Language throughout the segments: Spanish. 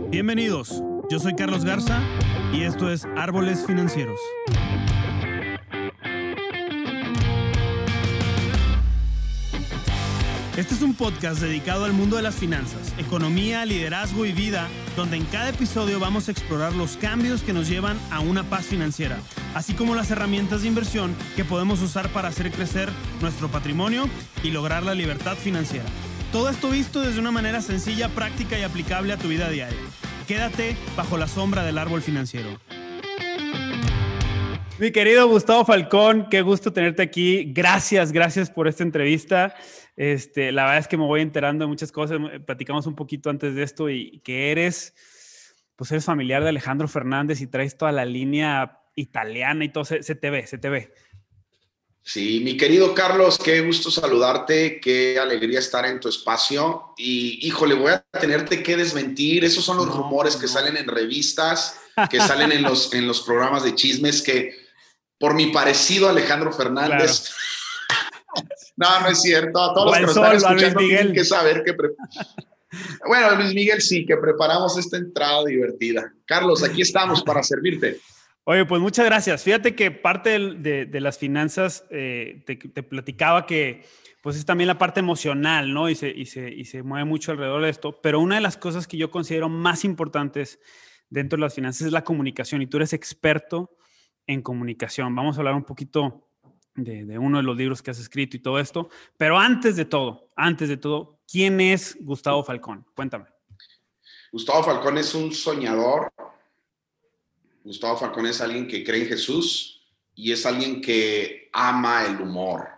Bienvenidos, yo soy Carlos Garza y esto es Árboles Financieros. Este es un podcast dedicado al mundo de las finanzas, economía, liderazgo y vida, donde en cada episodio vamos a explorar los cambios que nos llevan a una paz financiera, así como las herramientas de inversión que podemos usar para hacer crecer nuestro patrimonio y lograr la libertad financiera. Todo esto visto desde una manera sencilla, práctica y aplicable a tu vida diaria. Quédate bajo la sombra del árbol financiero. Mi querido Gustavo Falcón, qué gusto tenerte aquí. Gracias por esta entrevista. La verdad es que me voy enterando de muchas cosas. Platicamos un poquito antes de esto y que eres familiar de Alejandro Fernández y traes toda la línea italiana y todo. Se te ve. Sí, mi querido Carlos, qué gusto saludarte, qué alegría estar en tu espacio y, híjole, voy a tenerte que desmentir, esos son los rumores que salen en revistas, que salen en los programas de chismes, que por mi parecido a Alejandro Fernández, claro. No es cierto, a todos los que nos están escuchando tienen que saber que... Bueno, Luis Miguel sí, que preparamos esta entrada divertida. Carlos, aquí estamos para servirte. Oye, pues muchas gracias. Fíjate que parte de las finanzas, te platicaba que pues es también la parte emocional, ¿no? Y se mueve mucho alrededor de esto. Pero una de las cosas que yo considero más importantes dentro de las finanzas es la comunicación. Y tú eres experto en comunicación. Vamos a hablar un poquito de uno de los libros que has escrito y todo esto. Pero antes de todo, ¿quién es Gustavo Falcón? Cuéntame. Gustavo Falcón es un soñador. Gustavo Falcón es alguien que cree en Jesús y es alguien que ama el humor,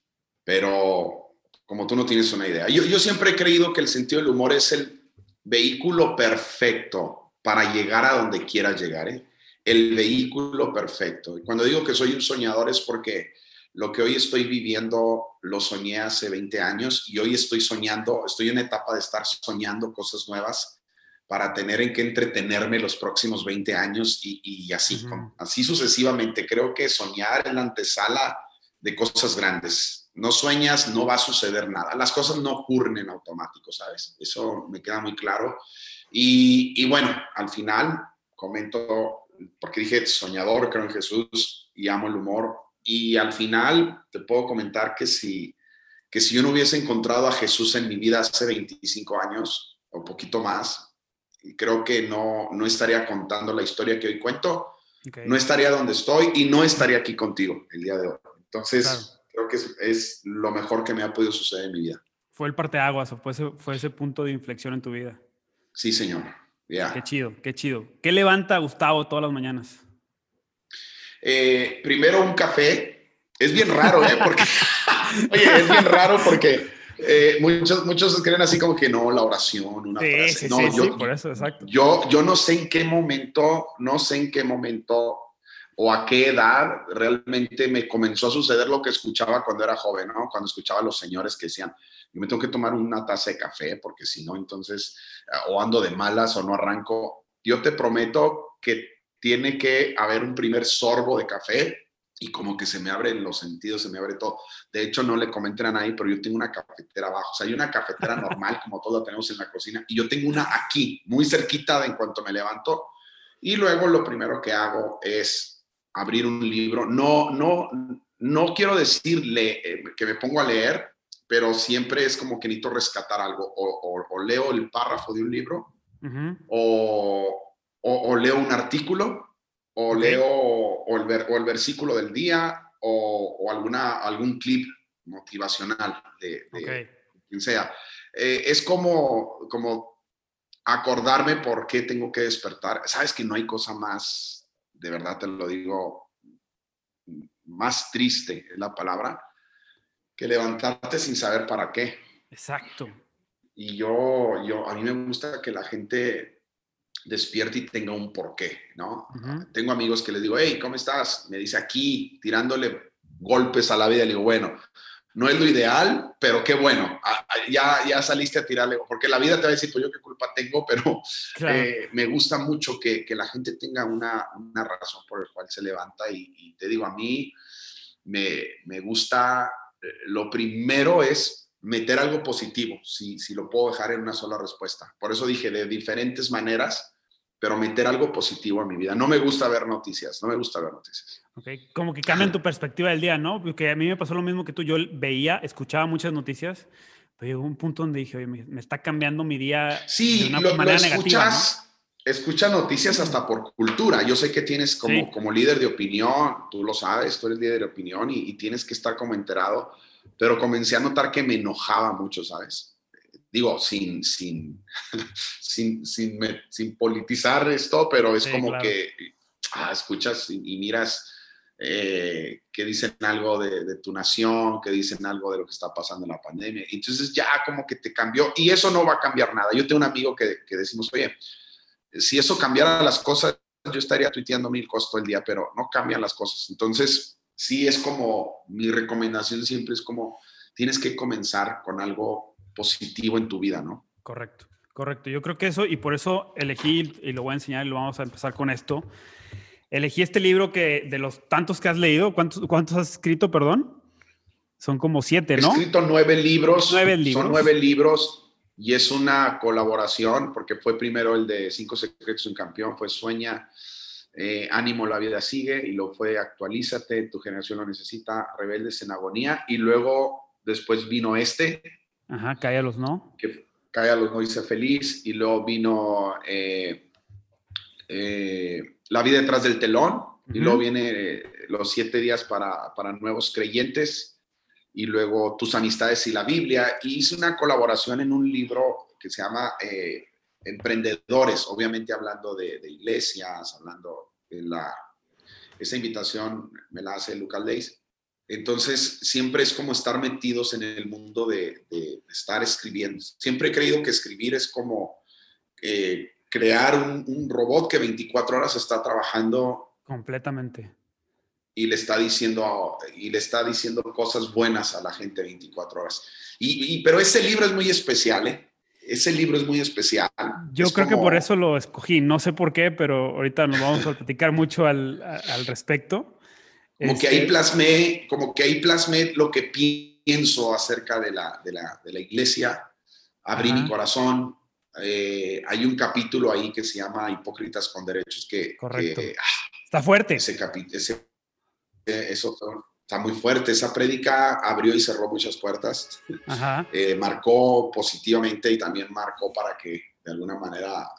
pero como tú no tienes una idea. Yo siempre he creído que el sentido del humor es el vehículo perfecto para llegar a donde quieras llegar, ¿eh? El vehículo perfecto. Y cuando digo que soy un soñador es porque lo que hoy estoy viviendo lo soñé hace 20 años y hoy estoy en una etapa de estar soñando cosas nuevas para tener en qué entretenerme los próximos 20 años y así, así sucesivamente. Creo que soñar es la antesala de cosas grandes. No sueñas, no va a suceder nada. Las cosas no ocurren en automático, ¿sabes? Eso me queda muy claro. Y bueno, al final comento, porque dije soñador, creo en Jesús y amo el humor. Y al final te puedo comentar que si yo no hubiese encontrado a Jesús en mi vida hace 25 años o poquito más, y creo que no estaría contando la historia que hoy cuento, no estaría donde estoy y no estaría aquí contigo el día de hoy. Entonces, creo que es lo mejor que me ha podido suceder en mi vida. Fue el parteaguas, o fue ese punto de inflexión en tu vida. Sí, señor. Yeah. Qué chido. ¿Qué levanta a Gustavo todas las mañanas? Primero un café. Es bien raro, porque... Oye, es bien raro porque... muchos creen así como que no, la oración, una frase. Sí, por eso, exacto. Yo no sé en qué momento o a qué edad realmente me comenzó a suceder lo que escuchaba cuando era joven, ¿no? Cuando escuchaba a los señores que decían, yo me tengo que tomar una taza de café porque si no, entonces o ando de malas o no arranco. Yo te prometo que tiene que haber un primer sorbo de café y como que se me abren los sentidos, se me abre todo. De hecho, no le comenten a nadie, pero yo tengo una cafetera abajo. O sea, hay una cafetera normal, como todos la tenemos en la cocina, y yo tengo una aquí, muy cerquita de en cuanto me levanto. Y luego lo primero que hago es abrir un libro. No quiero decirle que me pongo a leer, pero siempre es como que necesito rescatar algo. O leo el párrafo de un libro, o leo un artículo, o leo el versículo del día o algún clip motivacional de quien sea. Es como acordarme por qué tengo que despertar. Sabes que no hay cosa más, de verdad te lo digo, más triste es la palabra, que levantarte sin saber para qué. Exacto. Y a mí me gusta que la gente despierte y tenga un porqué, ¿no? Tengo amigos que les digo, hey, ¿cómo estás? Me dice aquí, tirándole golpes a la vida. Le digo, bueno, no es lo ideal, pero qué bueno, ya saliste a tirarle, porque la vida te va a decir, pues yo qué culpa tengo, pero me gusta mucho que la gente tenga una razón por la cual se levanta y te digo, a mí me gusta, lo primero es meter algo positivo, si lo puedo dejar en una sola respuesta. Por eso dije de diferentes maneras, pero meter algo positivo en mi vida. No me gusta ver noticias, no me gusta ver noticias. Okay. Como que cambian tu perspectiva del día, ¿no? Porque a mí me pasó lo mismo que tú. Yo veía, escuchaba muchas noticias, pero llegó un punto donde dije, oye, me está cambiando mi día de Sí, una lo manera negativa, ¿no? escuchas noticias hasta por cultura. Yo sé que tienes Sí. como líder de opinión, tú lo sabes, tú eres líder de opinión y tienes que estar como enterado, pero comencé a notar que me enojaba mucho, ¿sabes? Digo, sin politizar esto, pero es Sí, como claro. que escuchas y miras que dicen algo de tu nación, que dicen algo de lo que está pasando en la pandemia. Entonces ya como que te cambió y eso no va a cambiar nada. Yo tengo un amigo que decimos, oye, si eso cambiara las cosas, yo estaría tuiteando 1000 cosas todo el día, pero no cambian las cosas. Entonces, sí es como, mi recomendación siempre es como, tienes que comenzar con algo positivo en tu vida, ¿no? Correcto, correcto. Yo creo que eso, y por eso elegí, y lo voy a enseñar y lo vamos a empezar con esto. Elegí este libro que de los tantos que has leído, ¿cuántos has escrito, perdón? Son como 7, He ¿no? escrito 9 libros, 9 son libros. 9 libros y es una colaboración porque fue primero el de 5 secretos de un campeón, fue Sueña, Ánimo, la vida sigue, y luego fue Actualízate, tu generación lo necesita, Rebeldes en agonía, y luego después vino Ajá, cállalos, ¿no? que Calla los no dice feliz, y luego vino La vida detrás del telón, y luego viene Los 7 días para nuevos creyentes, y luego Tus amistades y la Biblia, y hice una colaboración en un libro que se llama Emprendedores, obviamente hablando de iglesias, hablando de esa invitación me la hace Lucas Leis. Entonces, siempre es como estar metidos en el mundo de estar escribiendo. Siempre he creído que escribir es como crear un robot que 24 horas está trabajando Completamente. y le está diciendo cosas buenas a la gente 24 horas. Pero ese libro es muy especial, ¿eh? Ese libro es muy especial. Yo Es creo que por eso como, lo escogí. No sé por qué, pero ahorita nos vamos a platicar mucho al respecto. Este, como que ahí plasmé lo que pienso acerca de la iglesia, abrí mi ajá, corazón. Hay un capítulo ahí que se llama Hipócritas con Derechos correcto. Está fuerte. eso está muy fuerte. Esa prédica abrió y cerró muchas puertas. Ajá. Marcó positivamente y también marcó para que de alguna manera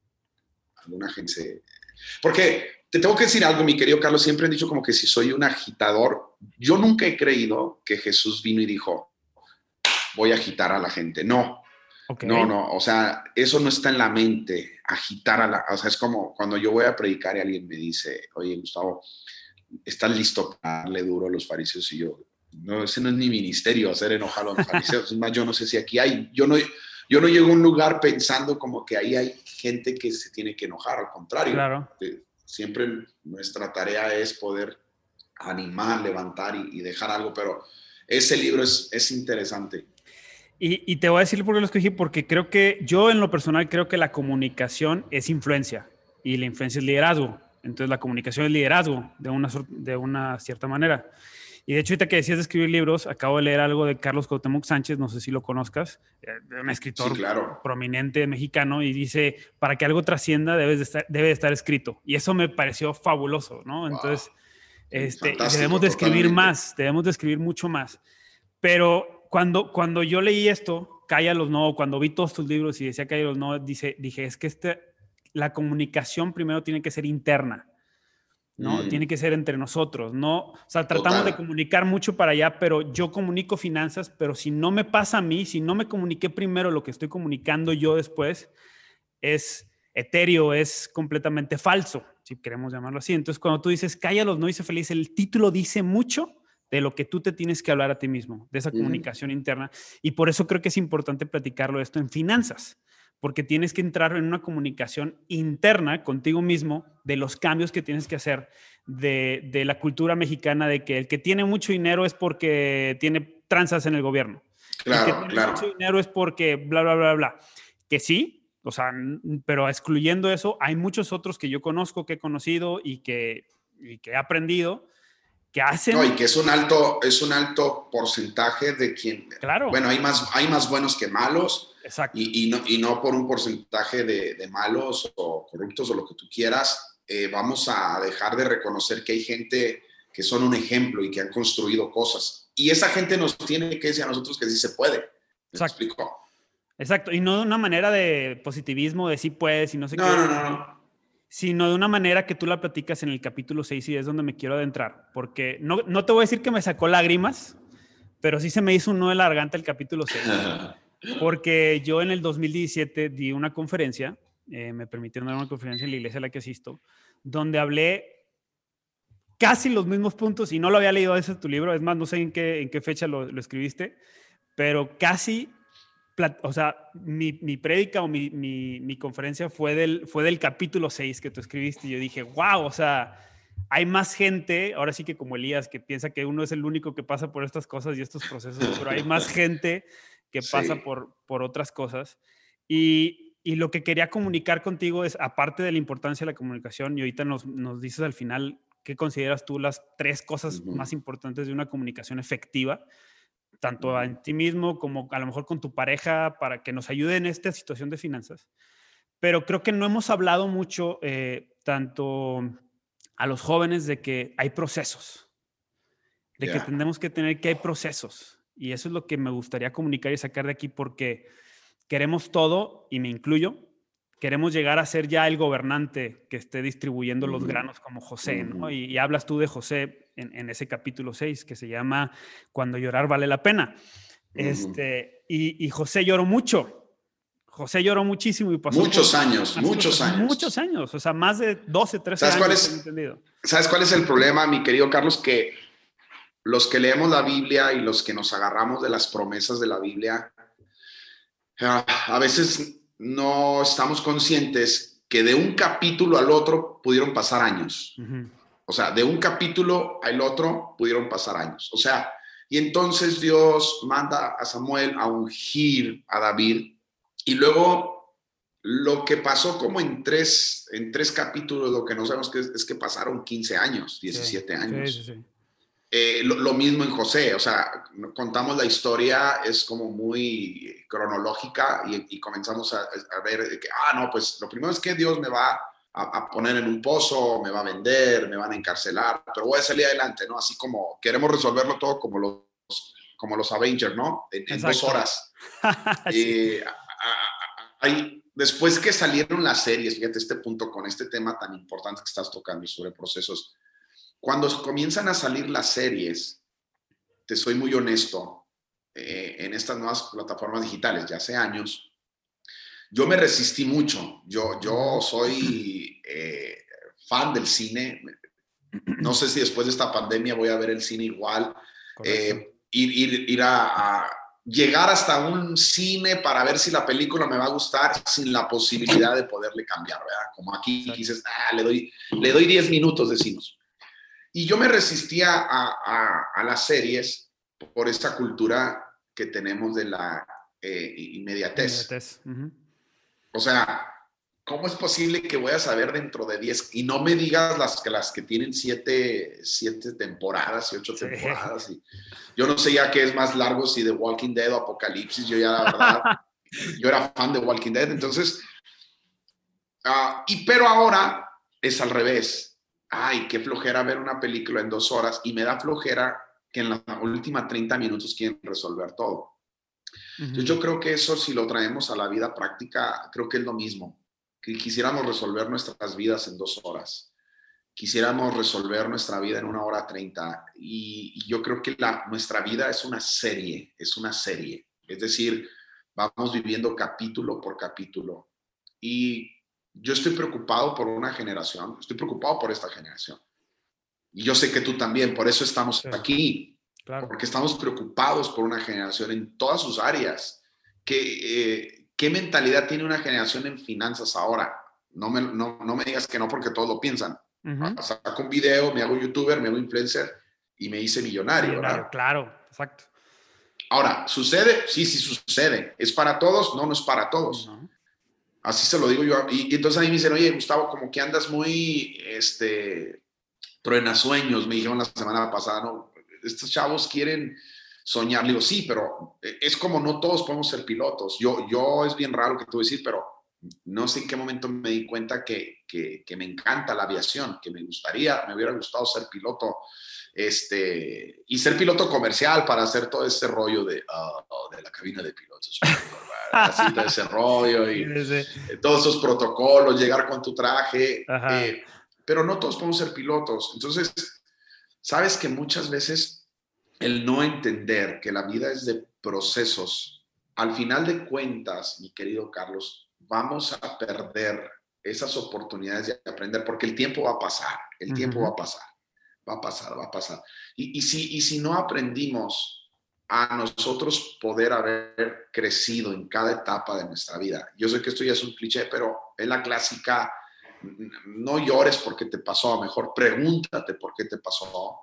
alguna gente se... Porque te tengo que decir algo, mi querido Carlos, siempre han dicho como que si soy un agitador, yo nunca he creído que Jesús vino y dijo, voy a agitar a la gente. No, Ok. no, o sea, eso no está en la mente, agitar o sea, es como cuando yo voy a predicar y alguien me dice, oye, Gustavo, ¿estás listo para darle duro a los fariseos? Y yo, no, ese no es mi ministerio, hacer enojar a los fariseos. Es más, yo no sé si aquí hay, yo no llego a un lugar pensando como que ahí hay gente que se tiene que enojar, al contrario. Claro. Siempre nuestra tarea es poder animar, levantar y dejar algo, pero ese libro es interesante. Y te voy a decir por qué lo escogí, porque creo que yo en lo personal creo que la comunicación es influencia y la influencia es liderazgo. Entonces la comunicación es liderazgo de una cierta manera. Y de hecho, ahorita que decías de escribir libros, acabo de leer algo de Carlos Cuauhtémoc Sánchez, no sé si lo conozcas, un Sí, escritor claro. prominente mexicano, y dice, para que algo trascienda debe de estar escrito. Y eso me pareció fabuloso, ¿no? Wow. Entonces, Sí, y debemos fantástico, de escribir totalmente. más, debemos de escribir mucho más. Pero cuando yo leí esto, Cállalos No, cuando vi todos tus libros y decía Cállalos No, dije, es que la comunicación primero tiene que ser interna, ¿no? Tiene que ser entre nosotros, ¿no? O sea, tratamos de Total. comunicar mucho para allá, pero yo comunico finanzas, pero si no me pasa a mí, si no me comuniqué primero lo que estoy comunicando yo después, es etéreo, es completamente falso, si queremos llamarlo así. Entonces, cuando tú dices, cállalos, no dice feliz, el título dice mucho de lo que tú te tienes que hablar a ti mismo, de esa comunicación interna. Y por eso creo que es importante platicarlo esto en finanzas, porque tienes que entrar en una comunicación interna contigo mismo de los cambios que tienes que hacer de la cultura mexicana de que el que tiene mucho dinero es porque tiene tranzas en el gobierno. El que Claro, tiene claro. mucho dinero es porque bla, bla, bla, bla. Que sí, o sea, pero excluyendo eso, hay muchos otros que yo conozco, que he conocido y que he aprendido que hacen... No, y que es un alto porcentaje de quien... Claro. Bueno, hay más buenos que malos. Exacto. Y no por un porcentaje de malos o corruptos o lo que tú quieras, vamos a dejar de reconocer que hay gente que son un ejemplo y que han construido cosas. Y esa gente nos tiene que decir a nosotros que sí se puede. ¿Me explico? Exacto. Y no de una manera de positivismo, de sí puedes y no sé qué. No. Sino de una manera que tú la platicas en el capítulo 6 y es donde me quiero adentrar. Porque no te voy a decir que me sacó lágrimas, pero sí se me hizo un nudo en la garganta el capítulo 6. Porque yo en el 2017 di una conferencia, me permitieron dar una conferencia en la iglesia a la que asisto, donde hablé casi los mismos puntos y no lo había leído ese tu libro, es más, no sé en qué fecha lo escribiste, pero casi, o sea, mi prédica o mi conferencia fue del capítulo 6 que tú escribiste y yo dije, wow, o sea, hay más gente, ahora sí que como Elías, que piensa que uno es el único que pasa por estas cosas y estos procesos, pero hay más gente que pasa por otras cosas. Y lo que quería comunicar contigo es, aparte de la importancia de la comunicación, y ahorita nos dices al final, ¿qué consideras tú las 3 cosas más importantes de una comunicación efectiva? Tanto en ti mismo como a lo mejor con tu pareja, para que nos ayude en esta situación de finanzas. Pero creo que no hemos hablado mucho, tanto a los jóvenes, de que hay procesos, de que tenemos que tener que hay procesos. Y eso es lo que me gustaría comunicar y sacar de aquí, porque queremos todo, y me incluyo, queremos llegar a ser ya el gobernante que esté distribuyendo los granos como José, ¿no? Y hablas tú de José en ese capítulo 6, que se llama Cuando llorar vale la pena. Y José lloró mucho. José lloró muchísimo y pasó muchos años. Muchos años, o sea, más de 12, 13 años. ¿Sabes cuál es el problema, mi querido Carlos? Que los que leemos la Biblia y los que nos agarramos de las promesas de la Biblia, a veces no estamos conscientes que de un capítulo al otro pudieron pasar años. O sea, de un capítulo al otro pudieron pasar años. O sea, y entonces Dios manda a Samuel a ungir a David, y luego lo que pasó como en tres capítulos, lo que no sabemos es que pasaron 15 años, 17 años. Sí. Lo mismo en José, o sea, contamos la historia, es como muy cronológica y comenzamos a ver que, no, pues lo primero es que Dios me va a poner en un pozo, me va a vender, me van a encarcelar, pero voy a salir adelante, ¿no? Así como queremos resolverlo todo como los Avengers, ¿no? En 2 horas. Sí. Después que salieron las series, fíjate este punto con este tema tan importante que estás tocando sobre procesos, cuando comienzan a salir las series, te soy muy honesto, en estas nuevas plataformas digitales, ya hace años, yo me resistí mucho. Yo soy fan del cine. No sé si después de esta pandemia voy a ver el cine igual. Ir a llegar hasta un cine para ver si la película me va a gustar sin la posibilidad de poderle cambiar, ¿verdad? Como aquí dices, le doy 10 minutos, decimos. Y yo me resistía a las series por esta cultura que tenemos de la inmediatez. O sea, ¿cómo es posible que voy a saber dentro de 10? Y no me digas las que tienen 7 temporadas y 8 temporadas. Y yo no sé ya qué es más largo, si The Walking Dead o Apocalipsis. Yo ya, la verdad, yo era fan de Walking Dead. Entonces, pero ahora es al revés. Ay, qué flojera ver una película en 2 horas, y me da flojera que en las últimas 30 minutos quieren resolver todo. Entonces, yo creo que eso, si lo traemos a la vida práctica, creo que es lo mismo. Que quisiéramos resolver nuestras vidas en 2 horas. Quisiéramos resolver nuestra vida en 1 hora 30. Y yo creo que nuestra vida es una serie. Es decir, vamos viviendo capítulo por capítulo. Y yo estoy preocupado por una generación, estoy preocupado por esta generación. Y yo sé que tú también, por eso estamos aquí. Claro. Porque estamos preocupados por una generación en todas sus áreas. ¿Qué mentalidad tiene una generación en finanzas ahora? No me digas que no, porque todos lo piensan. Saco un video, me hago youtuber, me hago influencer y me hice millonario, ¿verdad? Claro, exacto. Ahora, ¿sucede? Sí sucede. ¿Es para todos? No es para todos. No. Así se lo digo yo. Y entonces a mí me dicen, oye, Gustavo, como que andas muy, truenasueños, me dijeron la semana pasada, no, estos chavos quieren soñar. Le digo, sí, pero es como no todos podemos ser pilotos. Yo es bien raro que te voy a decir, pero no sé en qué momento me di cuenta que me encanta la aviación, que me hubiera gustado ser piloto, y ser piloto comercial para hacer todo ese rollo de la cabina de pilotos, así todo ese rollo y todos esos protocolos, llegar con tu traje, pero no todos podemos ser pilotos. Entonces, sabes que muchas veces el no entender que la vida es de procesos, al final de cuentas, mi querido Carlos, vamos a perder esas oportunidades de aprender, porque el tiempo va a pasar, el tiempo va a pasar, va a pasar, va a pasar. Y si no aprendimos a nosotros poder haber crecido en cada etapa de nuestra vida, yo sé que esto ya es un cliché, pero es la clásica, no llores porque te pasó, mejor pregúntate por qué te pasó.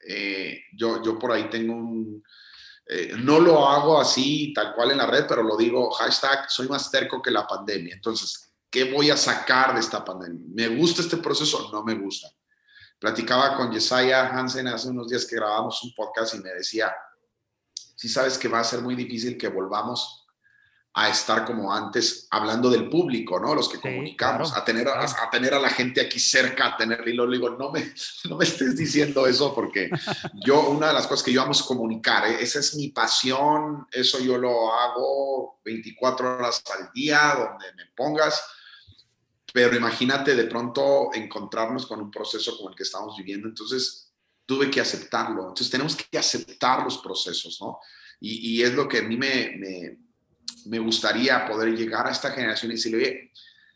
Yo por ahí tengo no lo hago así tal cual en la red, pero lo digo, hashtag, soy más terco que la pandemia. Entonces, ¿qué voy a sacar de esta pandemia? ¿Me gusta este proceso? No me gusta. Platicaba con Yesaya Hansen hace unos días que grabamos un podcast y me decía, sí sabes que va a ser muy difícil que volvamos a estar como antes, hablando del público, ¿no? Los que comunicamos, claro, a tener a la gente aquí cerca, a tener, y luego le digo, no me estés diciendo eso, porque una de las cosas que yo amo es comunicar, esa es mi pasión, eso yo lo hago 24 horas al día, donde me pongas, pero imagínate de pronto encontrarnos con un proceso como el que estamos viviendo, entonces tuve que aceptarlo, entonces tenemos que aceptar los procesos, ¿no? Y es lo que a mí me gustaría poder llegar a esta generación y decirle,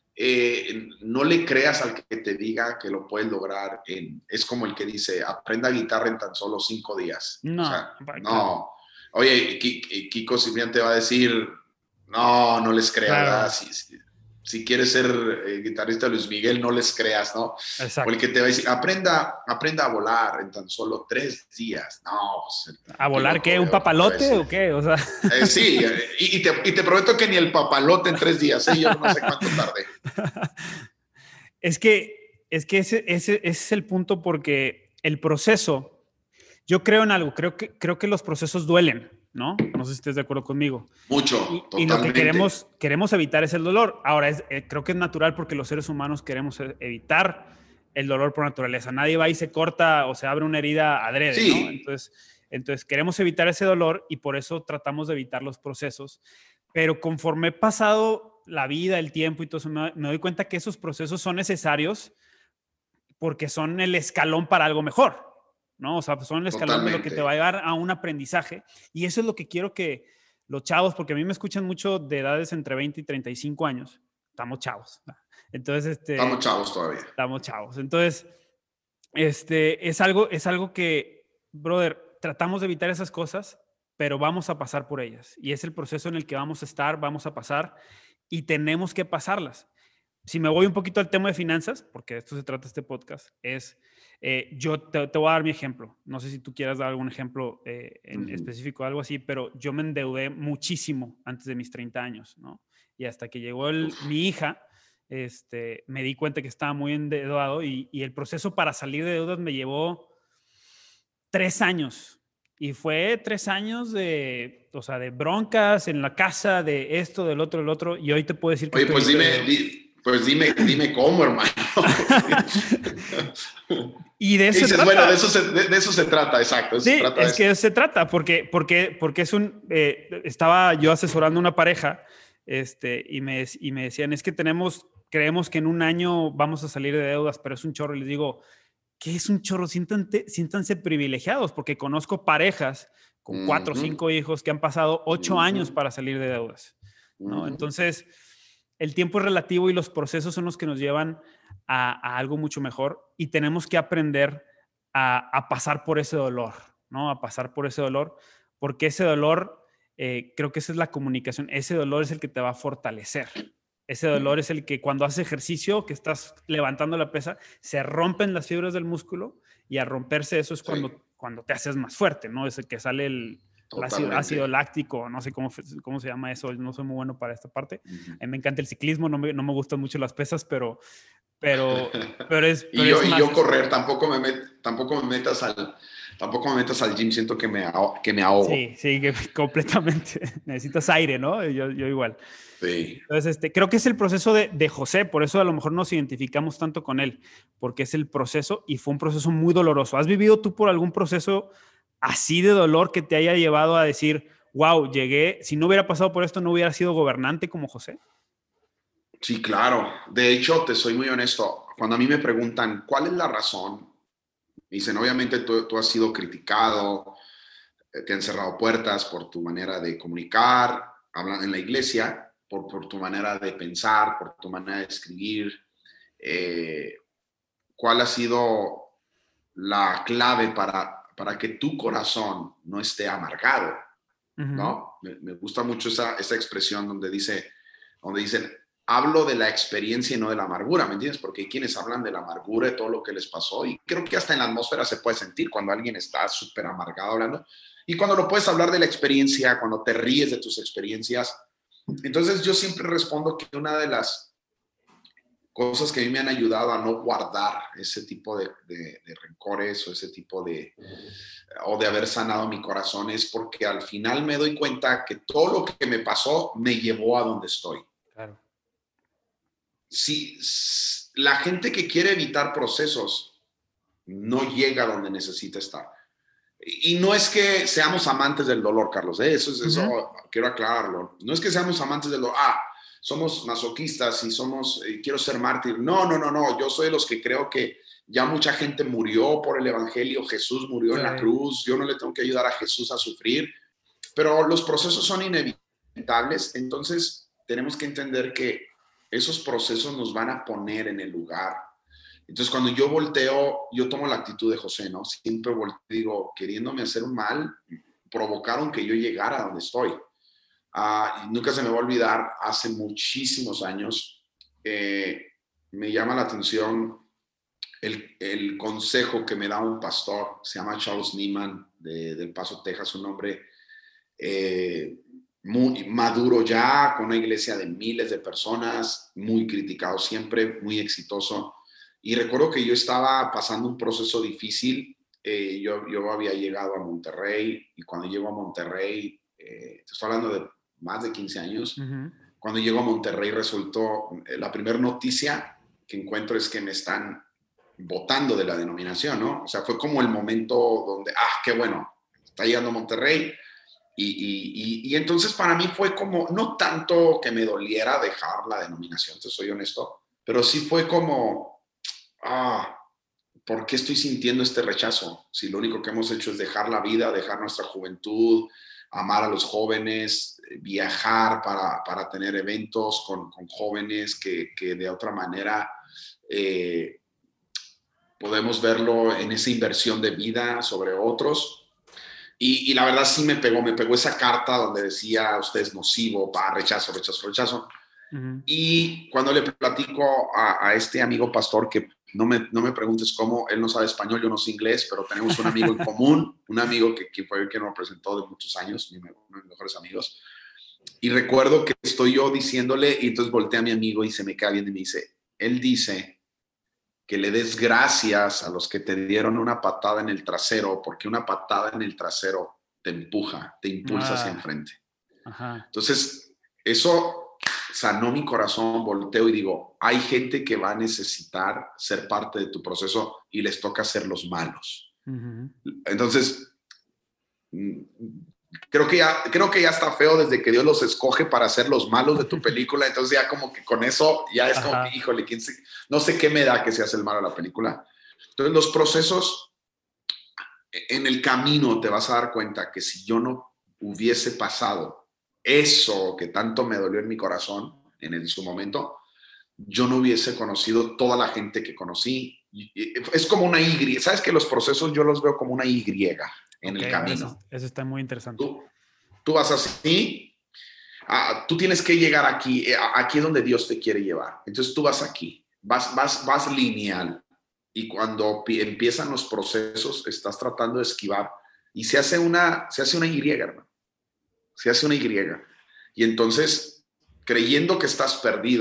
no le creas al que te diga que lo puedes lograr. Es como el que dice, aprenda guitarra en tan solo 5 días. No, o sea, claro. no. Oye, Kiko Cibrián te va a decir, no les creas, Claro. ¿verdad? Si quieres ser guitarrista de Luis Miguel, no les creas, ¿no? Exacto. O el que te va a decir, aprenda a volar en tan solo 3 días. No, pues, ¿a volar qué? ¿Un papalote o qué? O sea. Sí, y te prometo que ni el papalote en 3 días, yo no sé cuánto tardé. Es que ese es el punto, porque el proceso, yo creo en algo, creo que los procesos duelen, ¿no? No sé si estés de acuerdo conmigo. Mucho, totalmente. Y lo que queremos evitar es el dolor. Ahora, creo que es natural, porque los seres humanos queremos evitar el dolor por naturaleza. Nadie va y se corta o se abre una herida adrede, sí. ¿no? Entonces queremos evitar ese dolor y por eso tratamos de evitar los procesos. Pero conforme he pasado la vida, el tiempo y todo eso, me doy cuenta que esos procesos son necesarios porque son el escalón para algo mejor, ¿no? O sea, son el escalón totalmente de lo que te va a llevar a un aprendizaje. Y eso es lo que quiero que los chavos, porque a mí me escuchan mucho de edades entre 20 y 35 años. Estamos chavos. Entonces, estamos chavos todavía. Estamos chavos. Entonces, es algo que, brother, tratamos de evitar esas cosas, pero vamos a pasar por ellas. Y es el proceso en el que vamos a estar, vamos a pasar y tenemos que pasarlas. Si me voy un poquito al tema de finanzas, porque de esto se trata este podcast, yo te voy a dar mi ejemplo. No sé si tú quieras dar algún ejemplo en específico, algo así, pero yo me endeudé muchísimo antes de mis 30 años, ¿no? Y hasta que llegó mi hija, me di cuenta que estaba muy endeudado y el proceso para salir de deudas me llevó 3 años. Y fue 3 años de broncas en la casa, de esto, del otro, y hoy te puedo decir que... Oye, pues dime cómo, hermano. Y de eso dices, se trata. Bueno, de eso se trata, exacto. Sí, que de eso se trata, porque es estaba yo asesorando a una pareja, y me decían, es que creemos que en un año vamos a salir de deudas, pero es un chorro. Y les digo, ¿qué es un chorro? Siéntanse privilegiados, porque conozco parejas con 4 o 5 hijos que han pasado 8 años para salir de deudas, ¿no? Entonces, el tiempo es relativo y los procesos son los que nos llevan a algo mucho mejor, y tenemos que aprender a pasar por ese dolor, ¿no? A pasar por ese dolor, porque ese dolor, creo que esa es la comunicación. Ese dolor es el que te va a fortalecer. Ese dolor es el que cuando haces ejercicio, que estás levantando la pesa, se rompen las fibras del músculo, y a romperse eso es cuando te haces más fuerte, ¿no? Es el que sale el ácido láctico, no sé cómo se llama eso, no soy muy bueno para esta parte. A mí me encanta el ciclismo, no me gustan mucho las pesas, pero Y pero es más. yo correr, tampoco me metas al gym, siento que que me ahogo. Sí, sí, que completamente. Necesitas aire, ¿no? Yo igual. Sí. Entonces, creo que es el proceso de José, por eso a lo mejor nos identificamos tanto con él, porque es el proceso y fue un proceso muy doloroso. ¿Has vivido tú por algún proceso así de dolor que te haya llevado a decir, wow, llegué, si no hubiera pasado por esto, no hubiera sido gobernante como José? Sí, claro. De hecho, te soy muy honesto. Cuando a mí me preguntan, ¿cuál es la razón? Dicen, obviamente tú has sido criticado, te han cerrado puertas por tu manera de comunicar, hablan en la iglesia, por tu manera de pensar, por tu manera de escribir. Eh, ¿Cuál ha sido la clave para que tu corazón no esté amargado? Ujú. ¿No? Me gusta mucho esa expresión donde dicen, hablo de la experiencia y no de la amargura, ¿me entiendes? Porque hay quienes hablan de la amargura y todo lo que les pasó, y creo que hasta en la atmósfera se puede sentir cuando alguien está súper amargado hablando, y cuando lo puedes hablar de la experiencia, cuando te ríes de tus experiencias. Entonces yo siempre respondo que una de las cosas que a mí me han ayudado a no guardar ese tipo de rencores o ese tipo o de haber sanado mi corazón es porque al final me doy cuenta que todo lo que me pasó me llevó a donde estoy. Claro. Si la gente que quiere evitar procesos no llega a donde necesita estar. Y no es que seamos amantes del dolor, Carlos, ¿eh? Ujú. Eso quiero aclararlo. No es que seamos amantes del dolor, somos masoquistas y quiero ser mártir. No, no, no, no. Yo soy de los que creo que ya mucha gente murió por el evangelio. Jesús murió Sí. en la cruz. Yo no le tengo que ayudar a Jesús a sufrir, pero los procesos son inevitables. Entonces tenemos que entender que esos procesos nos van a poner en el lugar. Entonces, cuando yo volteo, yo tomo la actitud de José, ¿no? Siempre volteo, digo, queriéndome hacer un mal, provocaron que yo llegara a donde estoy. Y nunca se me va a olvidar, hace muchísimos años, me llama la atención el consejo que me da un pastor, se llama Charles Nieman, del Paso, Texas, un hombre eh, muy maduro ya, con una iglesia de miles de personas, muy criticado siempre, muy exitoso. Y recuerdo que yo estaba pasando un proceso difícil. Yo había llegado a Monterrey y cuando llego a Monterrey, te estoy hablando de más de 15 años, Ujú. cuando llego a Monterrey resultó, la primera noticia que encuentro es que me están votando de la denominación, ¿no? O sea, fue como el momento donde, qué bueno, está llegando a Monterrey, y entonces para mí fue como, no tanto que me doliera dejar la denominación, te soy honesto, pero sí fue como, ¿por qué estoy sintiendo este rechazo? Si lo único que hemos hecho es dejar la vida, dejar nuestra juventud, amar a los jóvenes, viajar para tener eventos con jóvenes que de otra manera eh, podemos verlo en esa inversión de vida sobre otros. Y la verdad sí me pegó esa carta donde decía, usted es nocivo, rechazo, rechazo, rechazo. Ujú. Y cuando le platico a este amigo pastor, que no me preguntes cómo, él no sabe español, yo no sé inglés, pero tenemos un amigo en común, un amigo que fue el que nos presentó de muchos años, uno de mis mejores amigos. Y recuerdo que estoy yo diciéndole, y entonces voltea a mi amigo y se me cae bien y me dice, él dice que le des gracias a los que te dieron una patada en el trasero, porque una patada en el trasero te empuja, te impulsa hacia Ah, enfrente. ajá. Entonces, eso sanó mi corazón, volteo y digo, hay gente que va a necesitar ser parte de tu proceso y les toca ser los malos. Ujú. Entonces, creo que ya está feo desde que Dios los escoge para ser los malos de tu película. Entonces ya como que con eso ya es como que, Ajá. híjole, no sé qué me da que seas el malo de la película. Entonces los procesos en el camino te vas a dar cuenta que si yo no hubiese pasado eso que tanto me dolió en mi corazón en su momento, yo no hubiese conocido toda la gente que conocí. Es como una Y. ¿Sabes que los procesos yo los veo como una Y en Ok, el camino? eso está muy interesante. Tú, tú vas así, tú tienes que llegar aquí, aquí es donde Dios te quiere llevar. Entonces tú vas aquí, vas lineal. Y cuando empiezan los procesos, estás tratando de esquivar y se hace una Y, hermano. Se hace una Y. Y entonces, creyendo que estás perdido,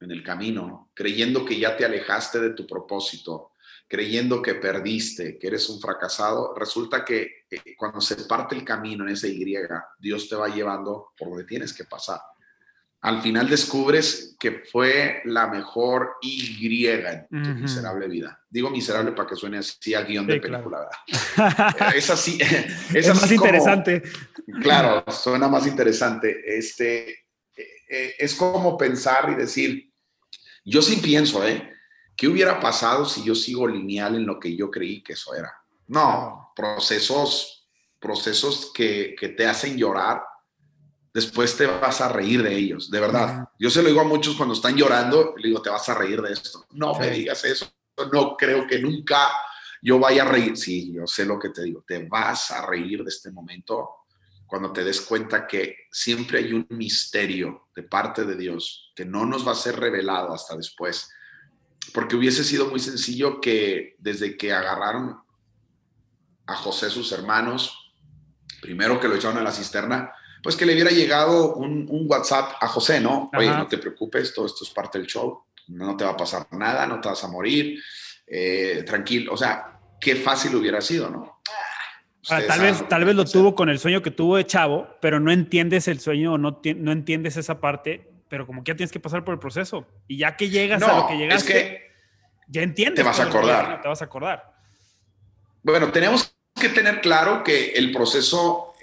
en el camino, creyendo que ya te alejaste de tu propósito, creyendo que perdiste, que eres un fracasado, resulta que cuando se parte el camino en esa Y, Dios te va llevando por donde tienes que pasar. Al final descubres que fue la mejor Y en tu miserable vida. Digo miserable para que suene así a guión de película, claro. ¿verdad? Es así, es más así interesante. Claro, suena más interesante. Es como pensar y decir, yo sí pienso, ¿qué hubiera pasado si yo sigo lineal en lo que yo creí que eso era? No, procesos que te hacen llorar, después te vas a reír de ellos, de verdad. Yo se lo digo a muchos cuando están llorando, le digo, te vas a reír de esto. No me digas eso, no creo que nunca yo vaya a reír. Sí, yo sé lo que te digo, te vas a reír de este momento cuando te des cuenta que siempre hay un misterio de parte de Dios que no nos va a ser revelado hasta después. Porque hubiese sido muy sencillo que desde que agarraron a José sus hermanos, primero que lo echaron a la cisterna, pues que le hubiera llegado un WhatsApp a José, ¿no? Oye, no te preocupes, todo esto es parte del show, no te va a pasar nada, no te vas a morir, tranquilo. O sea, qué fácil hubiera sido, ¿no? Tal vez lo tuvo con el sueño que tuvo de chavo, pero no entiendes el sueño o no entiendes esa parte, pero como que ya tienes que pasar por el proceso. Y ya que llegas a lo que llegaste, es que ya entiendes. Te vas a acordar. No, te vas a acordar. Bueno, tenemos que tener claro que el proceso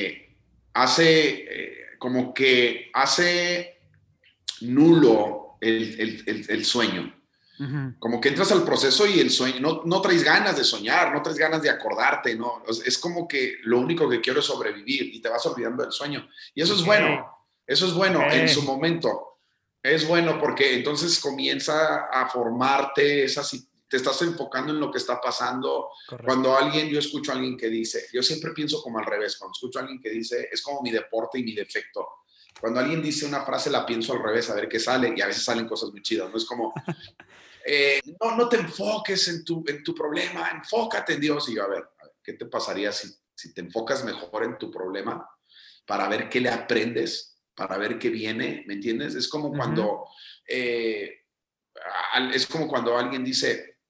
como que hace nulo el sueño. Como que entras al proceso y el sueño, no traes ganas de soñar, no traes ganas de acordarte, ¿no? Es como que lo único que quiero es sobrevivir y te vas olvidando del sueño. Y eso es bueno en su momento. Es bueno porque entonces comienza a formarte te estás enfocando en lo que está pasando. Correcto. Yo escucho a alguien que dice, yo siempre pienso como al revés, cuando escucho a alguien que dice, es como mi deporte y mi defecto. Cuando alguien dice una frase la pienso al revés, a ver qué sale, y a veces salen cosas muy chidas, ¿no? Es como, no te enfoques en tu problema, enfócate en Dios. Y yo, a ver, ¿qué te pasaría si te enfocas mejor en tu problema para ver qué le aprendes, para ver qué viene? ¿Me entiendes? Es como cuando alguien dice,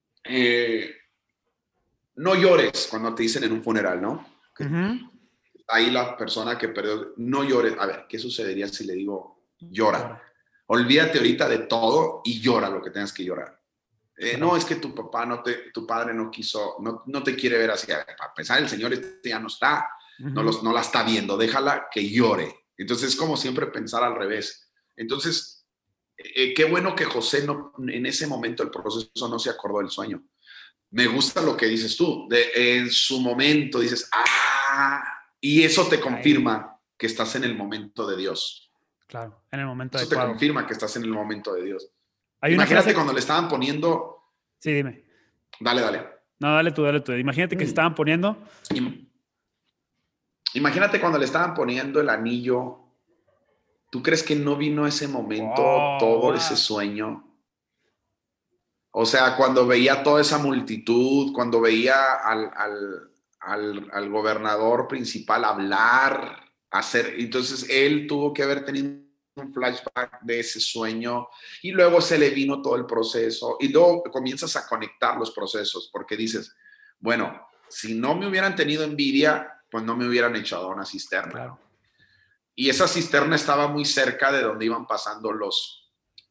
no llores cuando te dicen en un funeral, ¿no? Ahí la persona que perdió, no llores. A ver, ¿qué sucedería si le digo, llora? Olvídate ahorita de todo y llora lo que tengas que llorar. No, es que tu padre no quiso, no te quiere ver así. A pesar el Señor ya no está, no la está viendo, déjala que llore. Entonces es como siempre pensar al revés. Entonces, qué bueno que José en ese momento del proceso no se acordó del sueño. Me gusta lo que dices tú, en su momento dices, y eso te confirma que estás en el momento de Dios. Claro, en el momento adecuado. Eso te confirma que estás en el momento de Dios. Imagínate cuando le estaban poniendo... Sí, dime. Dale. No, dale tú. Imagínate que se estaban poniendo... Imagínate cuando le estaban poniendo el anillo. ¿Tú crees que no vino ese momento, todo ese sueño? O sea, cuando veía toda esa multitud, cuando veía al gobernador principal hablar, entonces él tuvo que haber tenido un flashback de ese sueño y luego se le vino todo el proceso y luego comienzas a conectar los procesos porque dices, bueno, si no me hubieran tenido envidia, pues no me hubieran echado a una cisterna. Claro. Y esa cisterna estaba muy cerca de donde iban pasando los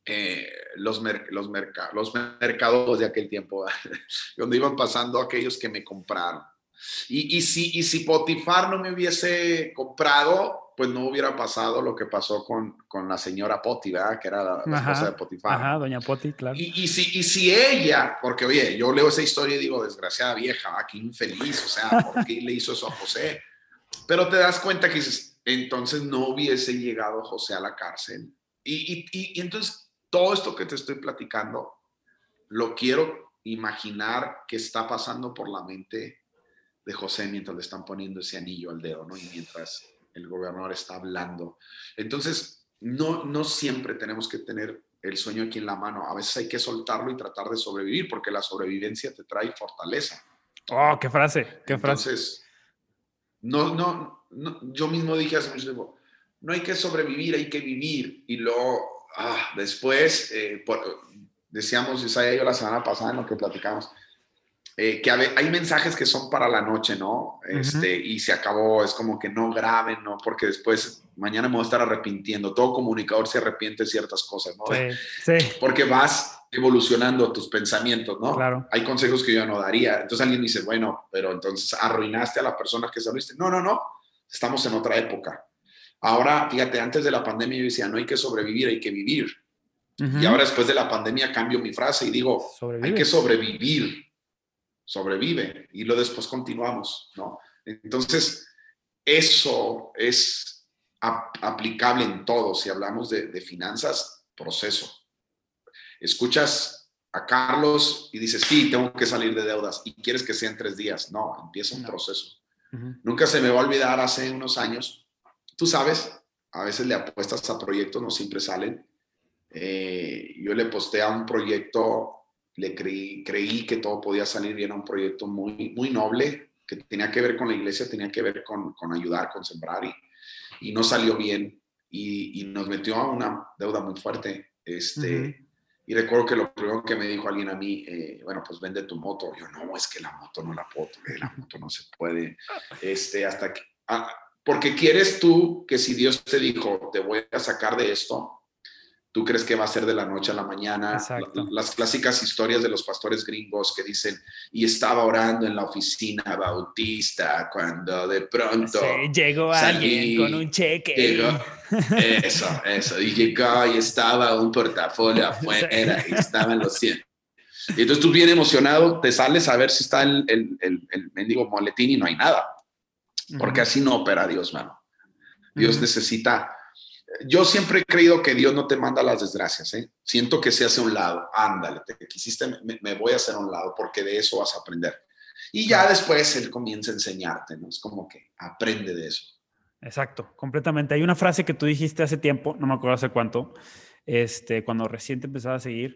mercados de aquel tiempo, donde iban pasando aquellos que me compraron. Y si Potifar no me hubiese comprado, pues no hubiera pasado lo que pasó con la señora Poti, ¿verdad? Que era la esposa de Potifar. Ajá, doña Poti, claro. Y si ella, porque oye, yo leo esa historia y digo, desgraciada vieja, qué infeliz, o sea, ¿por qué le hizo eso a José? Pero te das cuenta que dices, entonces no hubiese llegado José a la cárcel. Y entonces todo esto que te estoy platicando, lo quiero imaginar que está pasando por la mente de José mientras le están poniendo ese anillo al dedo, ¿no? Y mientras el gobernador está hablando. Entonces, no siempre tenemos que tener el sueño aquí en la mano. A veces hay que soltarlo y tratar de sobrevivir, porque la sobrevivencia te trae fortaleza. Oh, qué frase, qué frase. Entonces, yo mismo dije hace mucho tiempo, no hay que sobrevivir, hay que vivir. Y luego después, decíamos Isaías y yo la semana pasada en lo que platicamos, que hay mensajes que son para la noche, ¿no? Y se acabó, es como que no graben, ¿no? Porque después, mañana me voy a estar arrepintiendo. Todo comunicador se arrepiente de ciertas cosas, ¿no? Sí, sí. Porque vas evolucionando tus pensamientos, ¿no? Claro. Hay consejos que yo no daría. Entonces alguien dice, bueno, pero entonces arruinaste a la persona que saliste. No, no, no. Estamos en otra época. Ahora, fíjate, antes de la pandemia yo decía, no hay que sobrevivir, hay que vivir. Y ahora después de la pandemia cambio mi frase y digo, hay que sobrevivir. Sobrevive y luego después continuamos, ¿no? Entonces, eso es aplicable en todo. Si hablamos de finanzas, proceso. Escuchas a Carlos y dices, sí, tengo que salir de deudas y quieres que sea en 3 días. No, empieza un proceso. Nunca se me va a olvidar hace unos años, tú sabes, a veces le apuestas a proyectos, no siempre salen. Yo le posté a un proyecto, le creí que todo podía salir bien, a un proyecto muy, muy noble, que tenía que ver con la iglesia, tenía que ver con ayudar, con sembrar, y no salió bien, y nos metió a una deuda muy fuerte. Y recuerdo que lo primero que me dijo alguien a mí, bueno, pues vende tu moto. Yo, no, es que la moto no la puedo, la moto no se puede. Hasta que, porque quieres tú que si Dios te dijo, te voy a sacar de esto, tú crees que va a ser de la noche a la mañana. Las clásicas historias de los pastores gringos que dicen, y estaba orando en la oficina bautista cuando de pronto llegó alguien con un cheque. Eso, y llegó y estaba un portafolio afuera y estaban los 100. Y entonces tú bien emocionado te sales a ver si está el mendigo moletín y no hay nada. Porque así no opera Dios, mano. Dios necesita... Yo siempre he creído que Dios no te manda las desgracias, ¿eh? Siento que se hace a un lado. Ándale, te quisiste, me voy a hacer a un lado porque de eso vas a aprender. Y ya después Él comienza a enseñarte, ¿no? Es como que aprende de eso. Exacto, completamente. Hay una frase que tú dijiste hace tiempo, no me acuerdo hace cuánto, cuando recién te empezaba a seguir,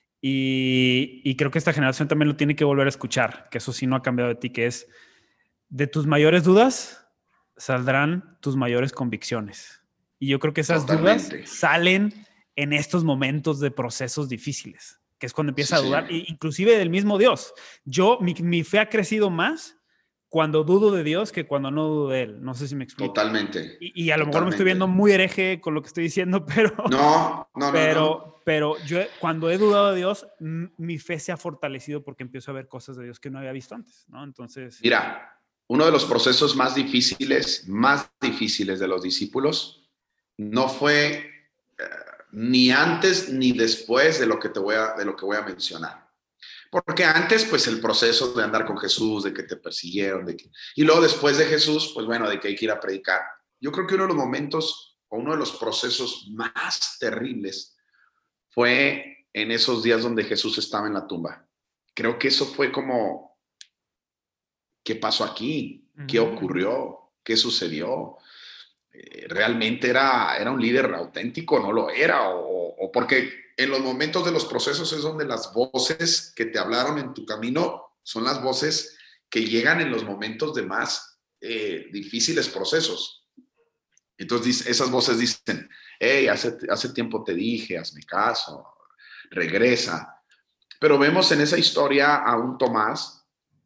y creo que esta generación también lo tiene que volver a escuchar, que eso sí no ha cambiado de ti, que es, de tus mayores dudas saldrán tus mayores convicciones. Y yo creo que esas dudas salen en estos momentos de procesos difíciles, que es cuando empieza a dudar, inclusive del mismo Dios. Mi fe ha crecido más cuando dudo de Dios que cuando no dudo de Él. No sé si me explico. Totalmente. Y a lo mejor me estoy viendo muy hereje con lo que estoy diciendo, pero... No. Pero yo cuando he dudado de Dios, mi fe se ha fortalecido porque empiezo a ver cosas de Dios que no había visto antes, ¿no? Entonces... Mira, uno de los procesos más difíciles de los discípulos no fue ni antes ni después de lo que voy a mencionar. Porque antes, pues el proceso de andar con Jesús, de que te persiguieron, y luego después de Jesús, pues bueno, de que hay que ir a predicar. Yo creo que uno de los momentos o uno de los procesos más terribles fue en esos días donde Jesús estaba en la tumba. Creo que eso fue como, ¿qué pasó aquí? ¿Qué ocurrió? ¿Qué sucedió? ¿Realmente era un líder auténtico? ¿No lo era? O porque en los momentos de los procesos es donde las voces que te hablaron en tu camino son las voces que llegan en los momentos de más difíciles procesos. Entonces esas voces dicen, hey, hace tiempo te dije, hazme caso, regresa. Pero vemos en esa historia a un Tomás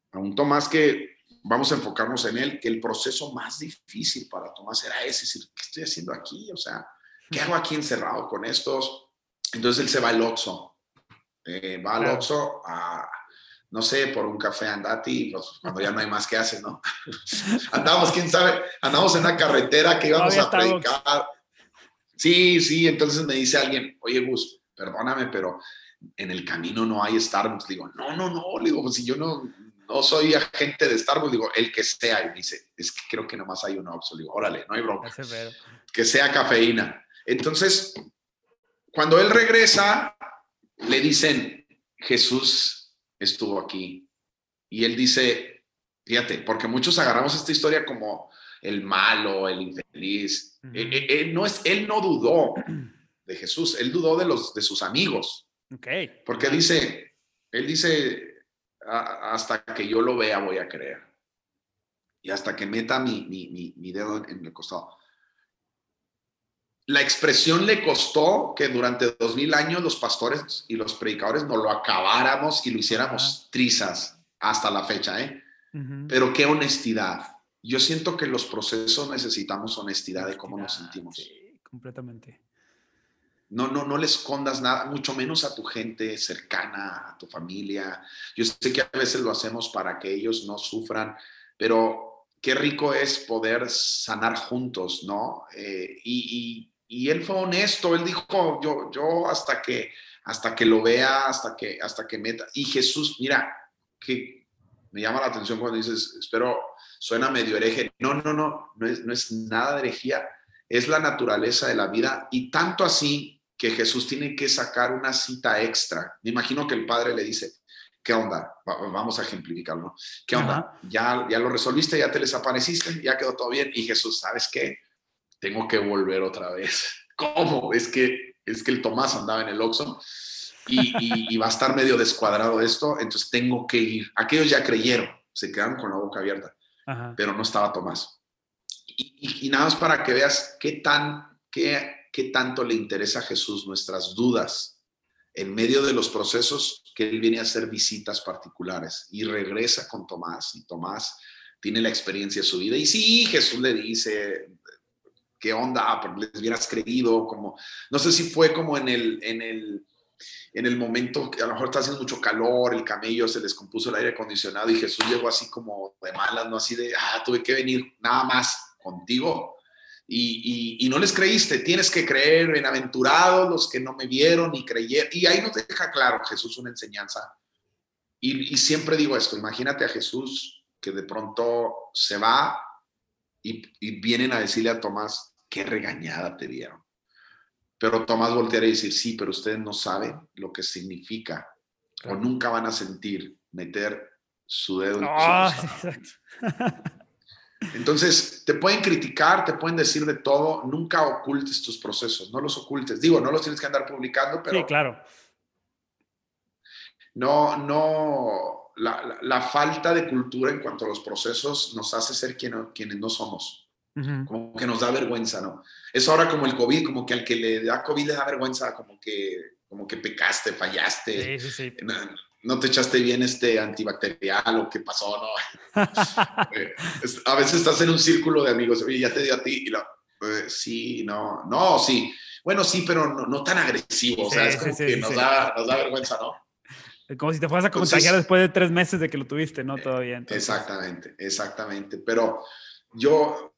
que vamos a enfocarnos en él, que el proceso más difícil para Tomás era ese, decir, ¿qué estoy haciendo aquí? O sea, ¿qué hago aquí encerrado con estos? Entonces él se va al Oxxo, al Oxxo a, no sé, por un café andati, cuando ya no hay más que hacer, ¿no? Andamos, quién sabe, andamos en una carretera que íbamos a predicar. Sí, entonces me dice alguien, oye, Gus, perdóname, pero en el camino no hay Starbucks. Digo, no, le digo, pues si yo no soy agente de Starbucks, digo, el que sea. Y me dice, es que creo que nomás hay un Oxxo. Digo, órale, no hay bronca. Que sea cafeína. Entonces, cuando él regresa, le dicen, Jesús estuvo aquí. Y él dice, fíjate, porque muchos agarramos esta historia como el malo, el infeliz. Él no dudó de Jesús, él dudó de sus amigos. Okay. Porque él dice, hasta que yo lo vea voy a creer. Y hasta que meta mi dedo en el costado. la expresión le costó que durante 2000 años los pastores y los predicadores nos lo acabáramos y lo hiciéramos trizas hasta la fecha, ¿eh? Pero qué honestidad. Yo siento que en los procesos necesitamos honestidad de cómo nos sentimos. Sí, completamente. No le escondas nada, mucho menos a tu gente cercana, a tu familia. Yo sé que a veces lo hacemos para que ellos no sufran, pero qué rico es poder sanar juntos, ¿no? Y él fue honesto, él dijo, yo hasta que lo vea, hasta que meta. Y Jesús, mira, que me llama la atención cuando dices, espero, suena medio hereje. No es nada de herejía, es la naturaleza de la vida, y tanto así que Jesús tiene que sacar una cita extra. Me imagino que el padre le dice, ¿qué onda? Vamos a ejemplificarlo, ¿no? ¿Qué onda? ¿Ya lo resolviste? ¿Ya te desapareciste? ¿Ya quedó todo bien? Y Jesús, ¿sabes qué? Tengo que volver otra vez. ¿Cómo? Es que el Tomás andaba en el Oxxo y va a estar medio descuadrado esto, entonces tengo que ir. Aquellos ya creyeron, se quedaron con la boca abierta, pero no estaba Tomás. Y nada más para que veas qué tanto le interesa a Jesús nuestras dudas en medio de los procesos, que él viene a hacer visitas particulares y regresa con Tomás, y Tomás tiene la experiencia de su vida. Y sí, Jesús le dice, ¿qué onda? Pero les hubieras creído, como, no sé si fue como en el momento que a lo mejor está haciendo mucho calor, el camello se descompuso el aire acondicionado y Jesús llegó así como de malas, no así de, tuve que venir nada más contigo. Y no les creíste, tienes que creer, bienaventurados los que no me vieron y creyeron. Y ahí nos deja claro Jesús una enseñanza. Y siempre digo esto, imagínate a Jesús que de pronto se va y vienen a decirle a Tomás, qué regañada te dieron. Pero Tomás volteará y decir, sí, pero ustedes no saben lo que significa, o nunca van a sentir meter su dedo en su costado. Exacto. Entonces, te pueden criticar, te pueden decir de todo, nunca ocultes tus procesos, no los ocultes. Digo, no los tienes que andar publicando, pero sí, claro. la falta de cultura en cuanto a los procesos nos hace ser quienes no somos. Como que nos da vergüenza, ¿no? Es ahora como el COVID, como que al que le da COVID le da vergüenza, como que pecaste, fallaste, Sí. no te echaste bien antibacterial o qué pasó, ¿no? A veces estás en un círculo de amigos, oye, ya te dio a ti, y sí, no, sí. Bueno, sí, pero no tan agresivo, o sea, es como que nos da vergüenza, ¿no? Como si te fueras a contagiar después de 3 meses de que lo tuviste, ¿no? Todavía. Entonces. Exactamente. Pero yo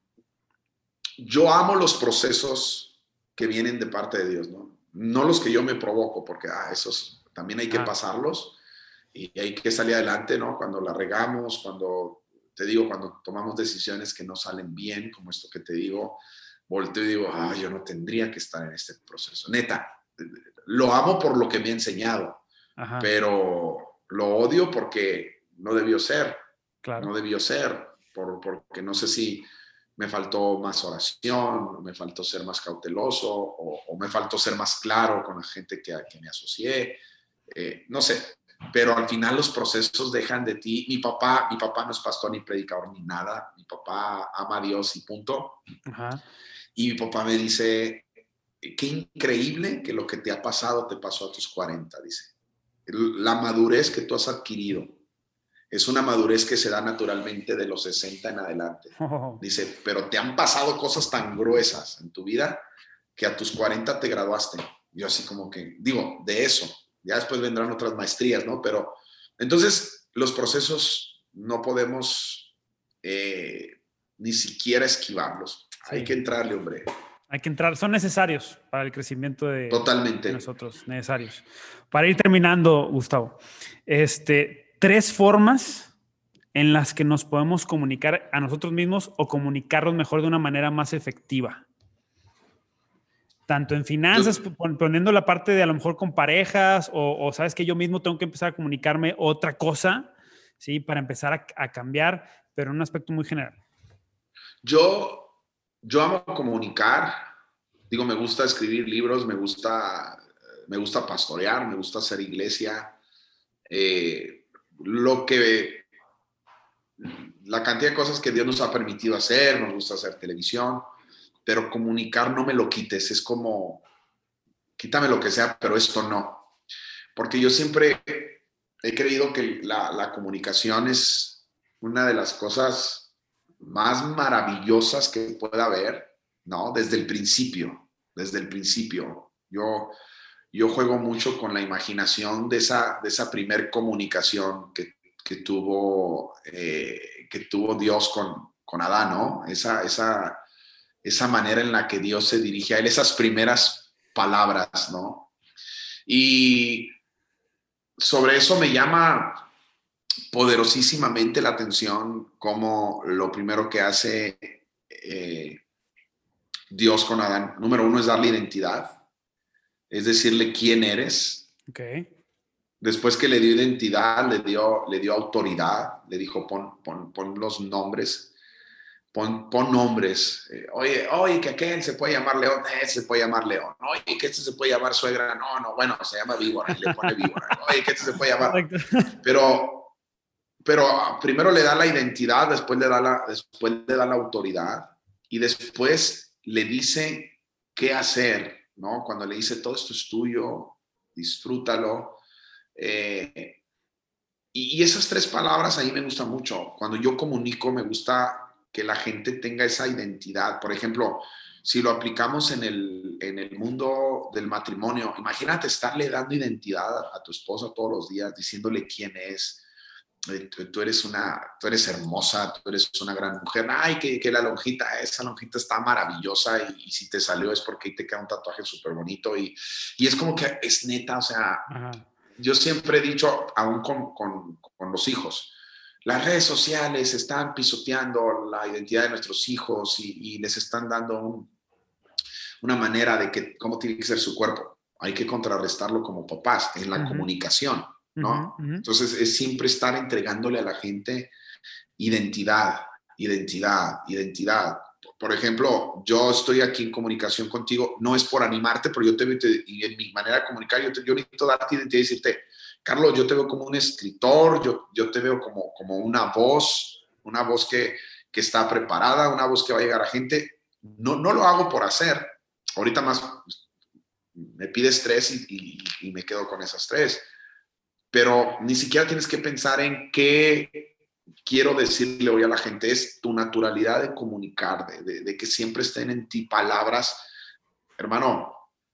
amo los procesos que vienen de parte de Dios, ¿no? No los que yo me provoco, porque esos también hay que pasarlos y hay que salir adelante, ¿no? Cuando la regamos, cuando tomamos decisiones que no salen bien, como esto que te digo, volteo y digo, yo no tendría que estar en este proceso. Neta, lo amo por lo que me ha enseñado, pero lo odio porque no debió ser. Claro. No debió ser, porque no sé si me faltó más oración, me faltó ser más cauteloso, o me faltó ser más claro con la gente que me asocié, no sé, pero al final los procesos dejan de ti. Mi papá no es pastor ni predicador ni nada, mi papá ama a Dios y punto. Y mi papá me dice, qué increíble que lo que te ha pasado te pasó a tus 40, dice. La madurez que tú has adquirido es una madurez que se da naturalmente de los 60 en adelante. Dice, pero te han pasado cosas tan gruesas en tu vida que a tus 40 te graduaste. Yo así como que, digo, de eso. Ya después vendrán otras maestrías, ¿no? Pero entonces los procesos no podemos ni siquiera esquivarlos. Sí. Hay que entrarle, hombre. Hay que entrar, son necesarios para el crecimiento de nosotros, necesarios. Para ir terminando, Gustavo, 3 formas en las que nos podemos comunicar a nosotros mismos o comunicarnos mejor de una manera más efectiva. Tanto en finanzas, poniendo la parte de a lo mejor con parejas, o sabes que yo mismo tengo que empezar a comunicarme otra cosa, ¿sí? Para empezar a cambiar, pero en un aspecto muy general. Yo amo comunicar. Digo, me gusta escribir libros, me gusta pastorear, me gusta hacer iglesia. La cantidad de cosas que Dios nos ha permitido hacer, nos gusta hacer televisión, pero comunicar no me lo quites. Es como, quítame lo que sea, pero esto no. Porque yo siempre he creído que la comunicación es una de las cosas más maravillosas que pueda haber, ¿no? Desde el principio, desde el principio. Yo juego mucho con la imaginación de esa primer comunicación que tuvo Dios con Adán, ¿no? Esa manera en la que Dios se dirige a él, esas primeras palabras, ¿no? Y sobre eso me llama poderosísimamente la atención como lo primero que hace Dios con Adán, número uno, es darle identidad, es decirle quién eres. Okay. Después que le dio identidad, le dio autoridad, le dijo pon los nombres, pon nombres. Oye, que aquel se puede llamar León, se puede llamar León. Oye, que este se puede llamar suegra, no, bueno, se llama víbora y le pone víbora. Oye, que este se puede llamar. Pero primero le da la identidad, después le da la autoridad y después le dice qué hacer, ¿no? Cuando le dice todo esto es tuyo, disfrútalo. Y esas tres palabras ahí me gustan mucho. Cuando yo comunico, me gusta que la gente tenga esa identidad. Por ejemplo, si lo aplicamos en el mundo del matrimonio, imagínate estarle dando identidad a tu esposa todos los días, diciéndole quién es. Tú eres hermosa, tú eres una gran mujer. Ay, que esa lonjita está maravillosa y si te salió es porque ahí te queda un tatuaje súper bonito y es como que es neta, o sea, ajá. Yo siempre he dicho, aún con los hijos, las redes sociales están pisoteando la identidad de nuestros hijos y les están dando una manera de que cómo tiene que ser su cuerpo. Hay que contrarrestarlo como papás en la comunicación, ¿no? Entonces es siempre estar entregándole a la gente identidad. Por ejemplo, yo estoy aquí en comunicación contigo, no es por animarte, pero y en mi manera de comunicar, yo necesito darte identidad y decirte, Carlos, yo te veo como un escritor, yo te veo como una voz que está preparada, una voz que va a llegar a gente. No lo hago por hacer. Ahorita más me pides tres y me quedo con esas tres. Pero ni siquiera tienes que pensar en qué quiero decirle hoy a la gente, es tu naturalidad de comunicar, de que siempre estén en ti palabras. Hermano,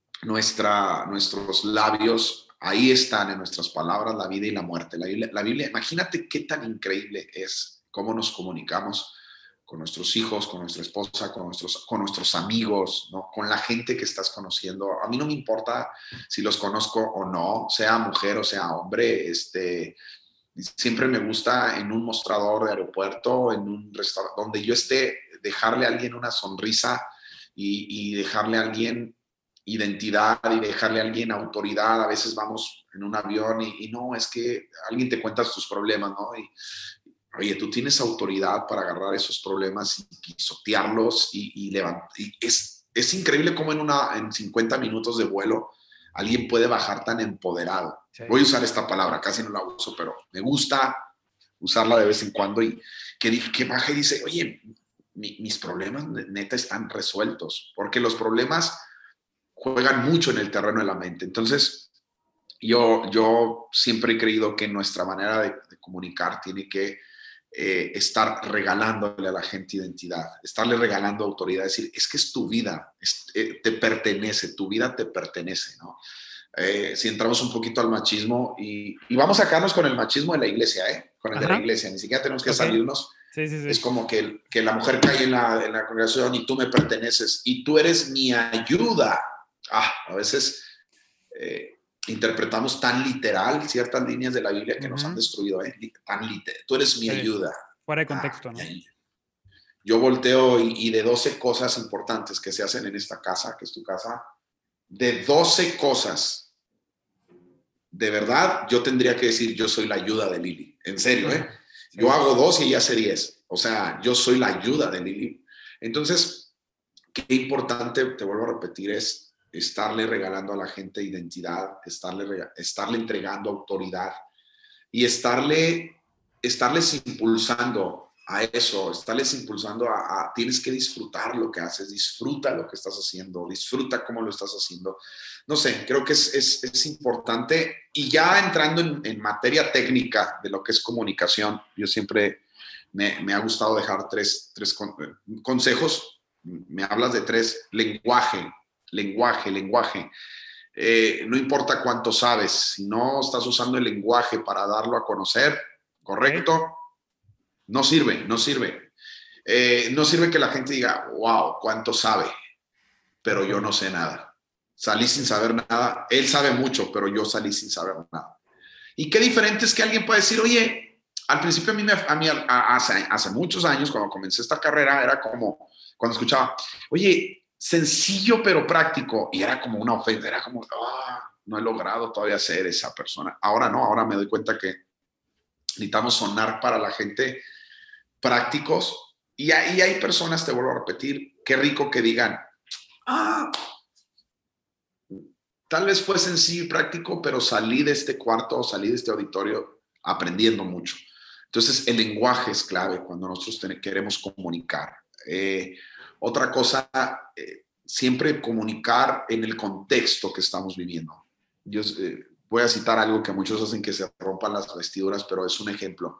nuestros labios, ahí están en nuestras palabras la vida y la muerte. La Biblia, imagínate qué tan increíble es cómo nos comunicamos con nuestros hijos, con nuestra esposa, con nuestros amigos, ¿no? Con la gente que estás conociendo. A mí no me importa si los conozco o no, sea mujer o sea hombre, siempre me gusta en un mostrador de aeropuerto, en un restaurante, donde yo esté, dejarle a alguien una sonrisa y dejarle a alguien identidad y dejarle a alguien autoridad. A veces vamos en un avión y no, es que alguien te cuenta tus problemas, ¿no? Oye, tú tienes autoridad para agarrar esos problemas y pisotearlos y levantar. Es increíble cómo en 50 minutos de vuelo alguien puede bajar tan empoderado. Sí. Voy a usar esta palabra, casi no la uso, pero me gusta usarla de vez en cuando y que baja y dice, oye, mis problemas neta están resueltos, porque los problemas juegan mucho en el terreno de la mente. Entonces, yo siempre he creído que nuestra manera de comunicar tiene que estar regalándole a la gente identidad, estarle regalando autoridad, decir, es que es tu vida, te pertenece, tu vida te pertenece, ¿no? Si entramos un poquito al machismo y vamos a sacarnos con el machismo de la iglesia, con el de la iglesia, ni siquiera tenemos que salirnos. Sí. Es como que la mujer cae en la congregación y tú me perteneces y tú eres mi ayuda. A veces interpretamos tan literal ciertas líneas de la Biblia que nos han destruido, tan literal. Tú eres mi ayuda. Fuera de contexto, ¿no? Yo volteo y de 12 cosas importantes que se hacen en esta casa, que es tu casa, de 12 cosas, de verdad, yo tendría que decir, yo soy la ayuda de Lili. En serio, Sí. Yo hago 2 y ella hace 10. O sea, yo soy la ayuda de Lili. Entonces, qué importante, te vuelvo a repetir, es estarle regalando a la gente identidad, estarle entregando autoridad y estarles impulsando a eso, estarles impulsando tienes que disfrutar lo que haces, disfruta lo que estás haciendo, disfruta cómo lo estás haciendo. No sé, creo que es importante. Y ya entrando en materia técnica de lo que es comunicación, yo siempre me ha gustado dejar tres consejos. Me hablas de tres: lenguaje. No importa cuánto sabes, si no estás usando el lenguaje para darlo a conocer, ¿correcto? Okay. No sirve. No sirve que la gente diga, wow, cuánto sabe, pero yo no sé nada. Salí sin saber nada. Él sabe mucho, pero yo salí sin saber nada. Y qué diferente es que alguien puede decir, oye, al principio hace muchos años, cuando comencé esta carrera, era como, cuando escuchaba, oye, sencillo pero práctico, y era como una ofensa, era como, no he logrado todavía ser esa persona. Ahora no, ahora me doy cuenta que necesitamos sonar para la gente prácticos, y hay personas, te vuelvo a repetir, qué rico que digan, tal vez fue sencillo y práctico, pero salí de este cuarto o salí de este auditorio aprendiendo mucho. Entonces, el lenguaje es clave cuando nosotros queremos comunicar. Otra cosa, siempre comunicar en el contexto que estamos viviendo. Yo voy a citar algo que muchos hacen, que se rompan las vestiduras, pero es un ejemplo.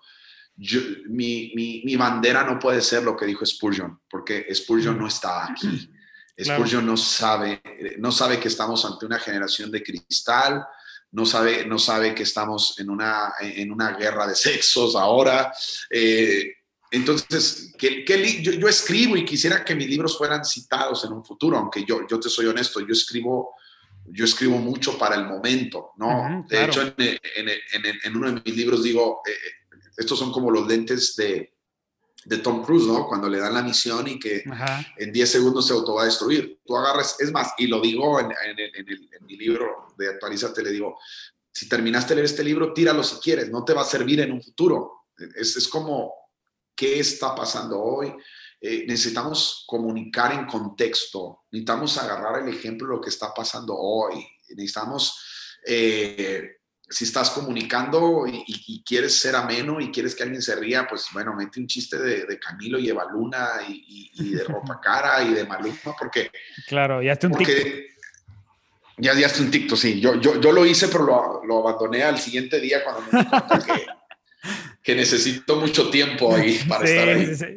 Mi bandera no puede ser lo que dijo Spurgeon, porque Spurgeon no está aquí. Spurgeon no sabe que estamos ante una generación de cristal, no sabe que estamos en una guerra de sexos ahora. Entonces, yo escribo y quisiera que mis libros fueran citados en un futuro, aunque yo te soy honesto, yo escribo mucho para el momento, ¿no? De hecho, en uno de mis libros digo, estos son como los lentes de Tom Cruise, ¿no? Cuando le dan la misión y que en 10 segundos se auto va a destruir. Tú agarras, es más, y lo digo en mi libro de Actualízate, le digo, si terminaste de leer este libro, tíralo si quieres, no te va a servir en un futuro. Es como, ¿qué está pasando hoy? Necesitamos comunicar en contexto, necesitamos agarrar el ejemplo de lo que está pasando hoy, necesitamos... si estás comunicando y quieres ser ameno y quieres que alguien se ría, pues bueno, mete un chiste de Camilo y Eva Luna y de Ropa Cara y de Maluma, porque... Claro, ya está un TikTok. Ya está un TikTok, sí. Yo lo hice, pero lo abandoné al siguiente día cuando me di cuenta que necesito mucho tiempo ahí para estar ahí. Sí.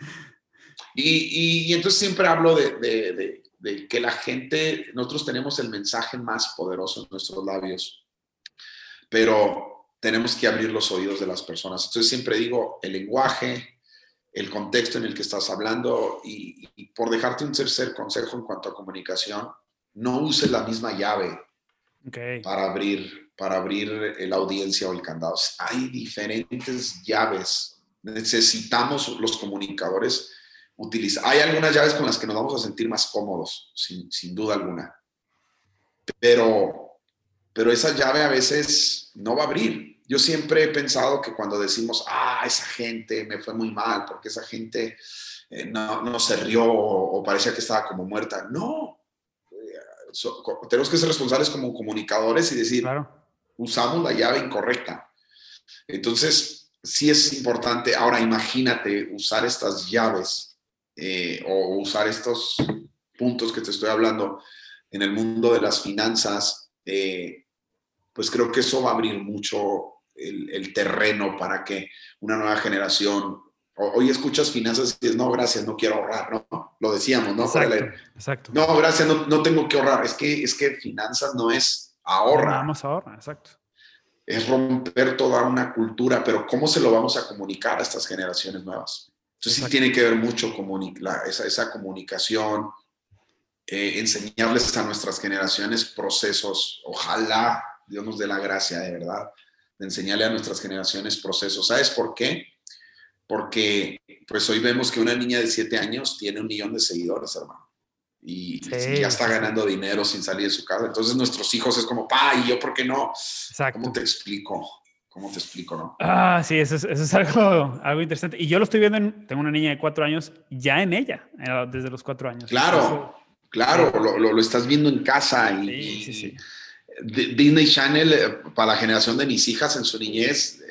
Y entonces siempre hablo de que la gente, nosotros tenemos el mensaje más poderoso en nuestros labios, pero tenemos que abrir los oídos de las personas. Entonces siempre digo el lenguaje, el contexto en el que estás hablando, y por dejarte un tercer consejo en cuanto a comunicación, no uses la misma llave para abrir la audiencia o el candado. Hay diferentes llaves. Necesitamos los comunicadores utilizar. Hay algunas llaves con las que nos vamos a sentir más cómodos, sin duda alguna. Pero esa llave a veces no va a abrir. Yo siempre he pensado que cuando decimos, esa gente me fue muy mal, porque esa gente no se rió o parecía que estaba como muerta. No. Tenemos que ser responsables como comunicadores y decir, usamos la llave incorrecta. Entonces, sí es importante. Ahora, imagínate usar estas llaves o usar estos puntos que te estoy hablando en el mundo de las finanzas, pues creo que eso va a abrir mucho el terreno para que una nueva generación... Hoy escuchas finanzas y dices, no, gracias, no quiero ahorrar, ¿no? Lo decíamos, ¿no? Exacto. No, gracias, no tengo que ahorrar. Es que finanzas no es ahorra. No, vamos a ahorrar, exacto. Es romper toda una cultura, pero ¿cómo se lo vamos a comunicar a estas generaciones nuevas? Entonces sí tiene que ver mucho esa comunicación, enseñarles a nuestras generaciones procesos. Ojalá Dios nos dé la gracia, de verdad, de enseñarle a nuestras generaciones procesos. ¿Sabes por qué? Porque pues hoy vemos que una niña de 7 años tiene 1 millón de seguidores, hermano. Y ya está ganando dinero sin salir de su casa. Entonces nuestros hijos es como, ¿y yo por qué no? Exacto. ¿Cómo te explico, no? Sí, eso es algo interesante. Y yo lo estoy viendo, tengo una niña de 4 años, ya en ella, desde los 4 años. Claro, lo estás viendo en casa. Sí. Disney Channel, para la generación de mis hijas en su niñez,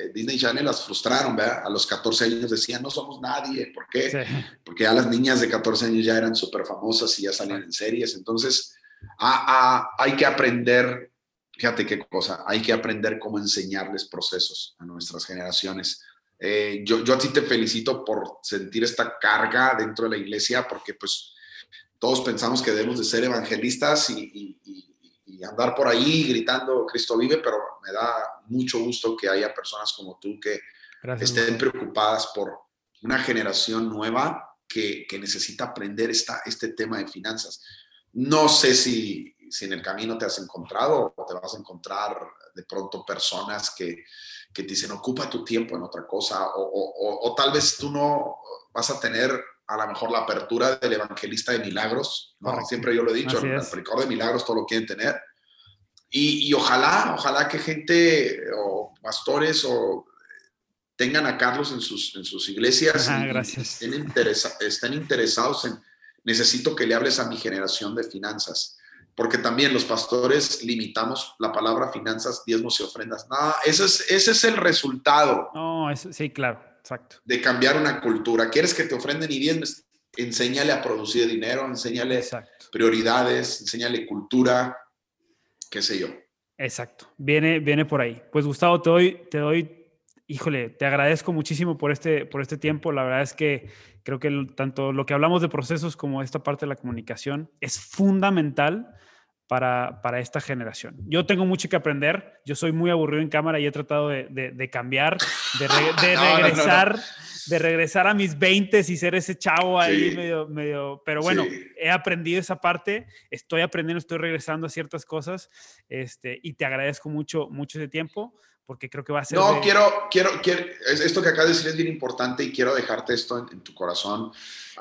de Disney Channel las frustraron, ¿verdad? A los 14 años decían, no somos nadie. ¿Por qué? Sí. Porque ya las niñas de 14 años ya eran súper famosas y ya salían en series. Entonces, hay que aprender, fíjate qué cosa, hay que aprender cómo enseñarles procesos a nuestras generaciones. Yo a ti te felicito por sentir esta carga dentro de la iglesia, porque pues todos pensamos que debemos de ser evangelistas y andar por ahí gritando Cristo vive, pero me da mucho gusto que haya personas como tú que Gracias, estén Gustavo. preocupadas por una generación nueva que necesita aprender este tema de finanzas. No sé si en el camino te has encontrado o te vas a encontrar de pronto personas que te dicen ocupa tu tiempo en otra cosa o tal vez tú no vas a tener a lo mejor la apertura del evangelista de milagros, ¿no? Correcto. Siempre yo lo he dicho, Así el es. predicador de milagros todo lo quieren tener. Y ojalá que gente o pastores o tengan a Carlos en sus iglesias y Gracias. estén interesados en, necesito que le hables a mi generación de finanzas, porque también los pastores limitamos la palabra finanzas, diezmos y ofrendas. No, ese es el resultado No, sí, claro, exacto. de cambiar una cultura. ¿Quieres que te ofrenden y diezmes? Enséñale a producir dinero, enséñale Exacto. prioridades, enséñale cultura, qué sé yo. Exacto. Viene por ahí. Pues Gustavo, híjole, te agradezco muchísimo por este tiempo. La verdad es que creo que tanto lo que hablamos de procesos como esta parte de la comunicación es fundamental para esta generación. Yo tengo mucho que aprender. Yo soy muy aburrido en cámara y he tratado de cambiar, de regresar a mis 20s y ser ese chavo ahí Sí, medio, pero bueno, sí. he aprendido esa parte, estoy aprendiendo, estoy regresando a ciertas cosas, y te agradezco mucho ese tiempo, porque creo que va a ser No, esto que acabas de decir es bien importante y quiero dejarte esto en tu corazón.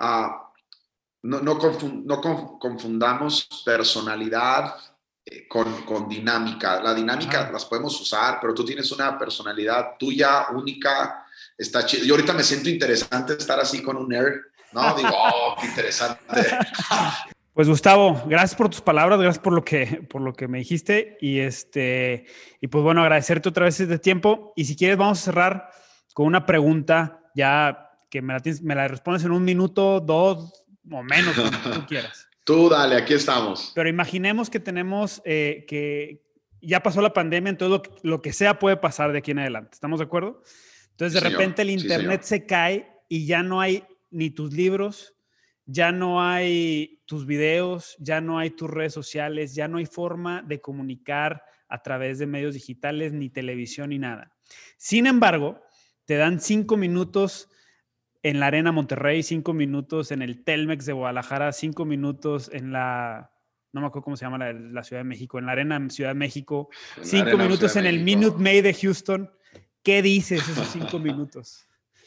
No confundamos personalidad con dinámica. La dinámica Ajá. las podemos usar, pero tú tienes una personalidad tuya, única, está chido. Yo ahorita me siento interesante estar así con un nerd, ¿no? Digo, oh, qué interesante. Pues Gustavo, gracias por tus palabras, gracias por lo que me dijiste y pues bueno, agradecerte otra vez este tiempo y si quieres vamos a cerrar con una pregunta ya que me la respondes en 1 minuto, 2 o menos, cuando tú quieras. Tú dale, aquí estamos. Pero imaginemos que tenemos que ya pasó la pandemia, entonces lo que sea puede pasar de aquí en adelante. ¿Estamos de acuerdo? Entonces, Sí, de señor. repente el Sí, internet señor. se cae y ya no hay ni tus libros, ya no hay tus videos, ya no hay tus redes sociales, ya no hay forma de comunicar a través de medios digitales, ni televisión, ni nada. Sin embargo, te dan 5 minutos en la Arena Monterrey, 5 minutos en el Telmex de Guadalajara, 5 minutos en no me acuerdo cómo se llama la Ciudad de México, en la Arena Ciudad de México, En la 5 Arena minutos Ciudad en de el Minute México. Maid de Houston. ¿Qué dices esos 5 minutos?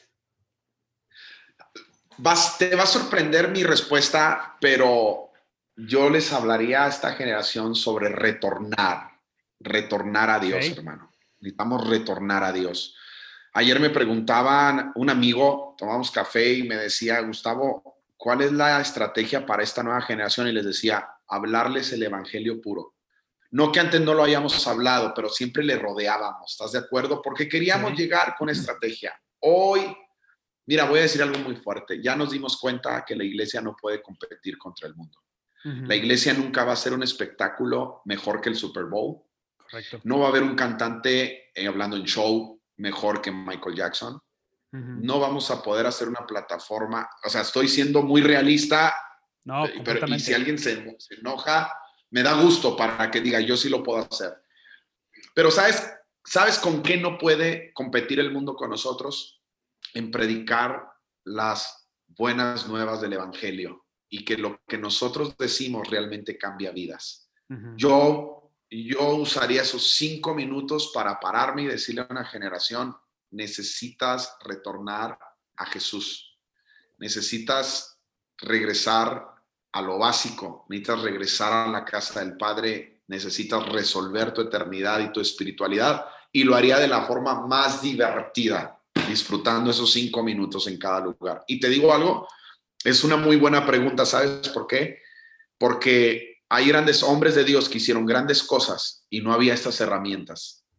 Te va a sorprender mi respuesta, pero yo les hablaría a esta generación sobre retornar a Dios, Okay. hermano. Necesitamos retornar a Dios. Ayer me preguntaban, un amigo, tomamos café y me decía, Gustavo, ¿cuál es la estrategia para esta nueva generación? Y les decía, hablarles el evangelio puro. No que antes no lo hayamos hablado, pero siempre le rodeábamos, ¿estás de acuerdo? Porque queríamos Sí. llegar con estrategia. Hoy, mira, voy a decir algo muy fuerte. Ya nos dimos cuenta que la iglesia no puede competir contra el mundo. La Uh-huh. iglesia nunca va a ser un espectáculo mejor que el Super Bowl. Correcto. No va a haber un cantante hablando en show mejor que Michael Jackson. Uh-huh. No vamos a poder hacer una plataforma. O sea, estoy siendo muy realista, No, y si completamente. alguien se enoja, me da gusto para que diga, yo sí lo puedo hacer. Pero ¿sabes con qué no puede competir el mundo con nosotros? En predicar las buenas nuevas del Evangelio y que lo que nosotros decimos realmente cambia vidas. Uh-huh. Yo usaría esos 5 minutos para pararme y decirle a una generación, necesitas retornar a Jesús, necesitas regresar a lo básico, necesitas regresar a la casa del Padre, necesitas resolver tu eternidad y tu espiritualidad, y lo haría de la forma más divertida, disfrutando esos 5 minutos en cada lugar. Y te digo algo, es una muy buena pregunta, ¿sabes por qué? Porque hay grandes hombres de Dios que hicieron grandes cosas y no había estas herramientas.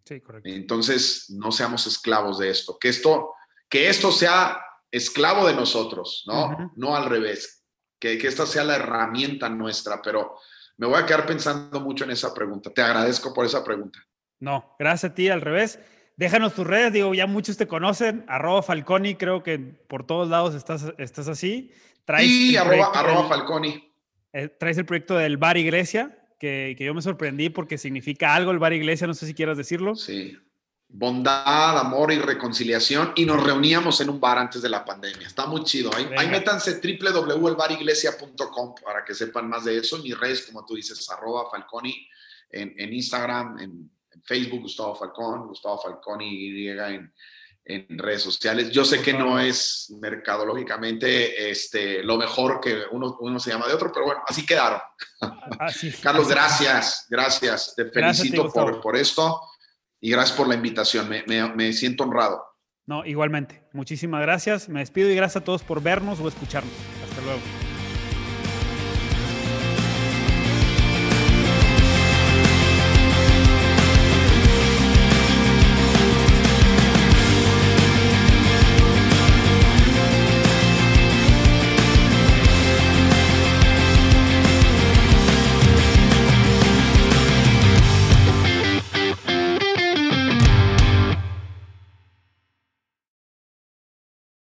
Sí, correcto. Entonces, no seamos esclavos de esto. Que esto sea esclavo de nosotros, ¿no? No al revés. Que esta sea la herramienta nuestra, pero me voy a quedar pensando mucho en esa pregunta. Te agradezco por esa pregunta. No, gracias a ti, al revés. Déjanos tus redes, digo, ya muchos te conocen, @Falconi, creo que por todos lados estás así. Traes Y el proyecto arroba Falconi. traes el proyecto del Bar Iglesia, que yo me sorprendí porque significa algo el Bar Iglesia, no sé si quieras decirlo. Sí. Bondad, amor y reconciliación. Y nos reuníamos en un bar antes de la pandemia. Está muy chido. Ahí métanse www.elbariglesia.com para que sepan más de eso. Mis redes, como tú dices, @Falconi en Instagram, en Facebook, Gustavo Falconi Y en redes sociales. Yo sé que no es mercadológicamente lo mejor que uno se llama de otro, pero bueno, así quedaron. Carlos, gracias. Te felicito por esto y gracias por la invitación. Me siento honrado. No, igualmente. Muchísimas gracias. Me despido y gracias a todos por vernos o escucharnos. Hasta luego.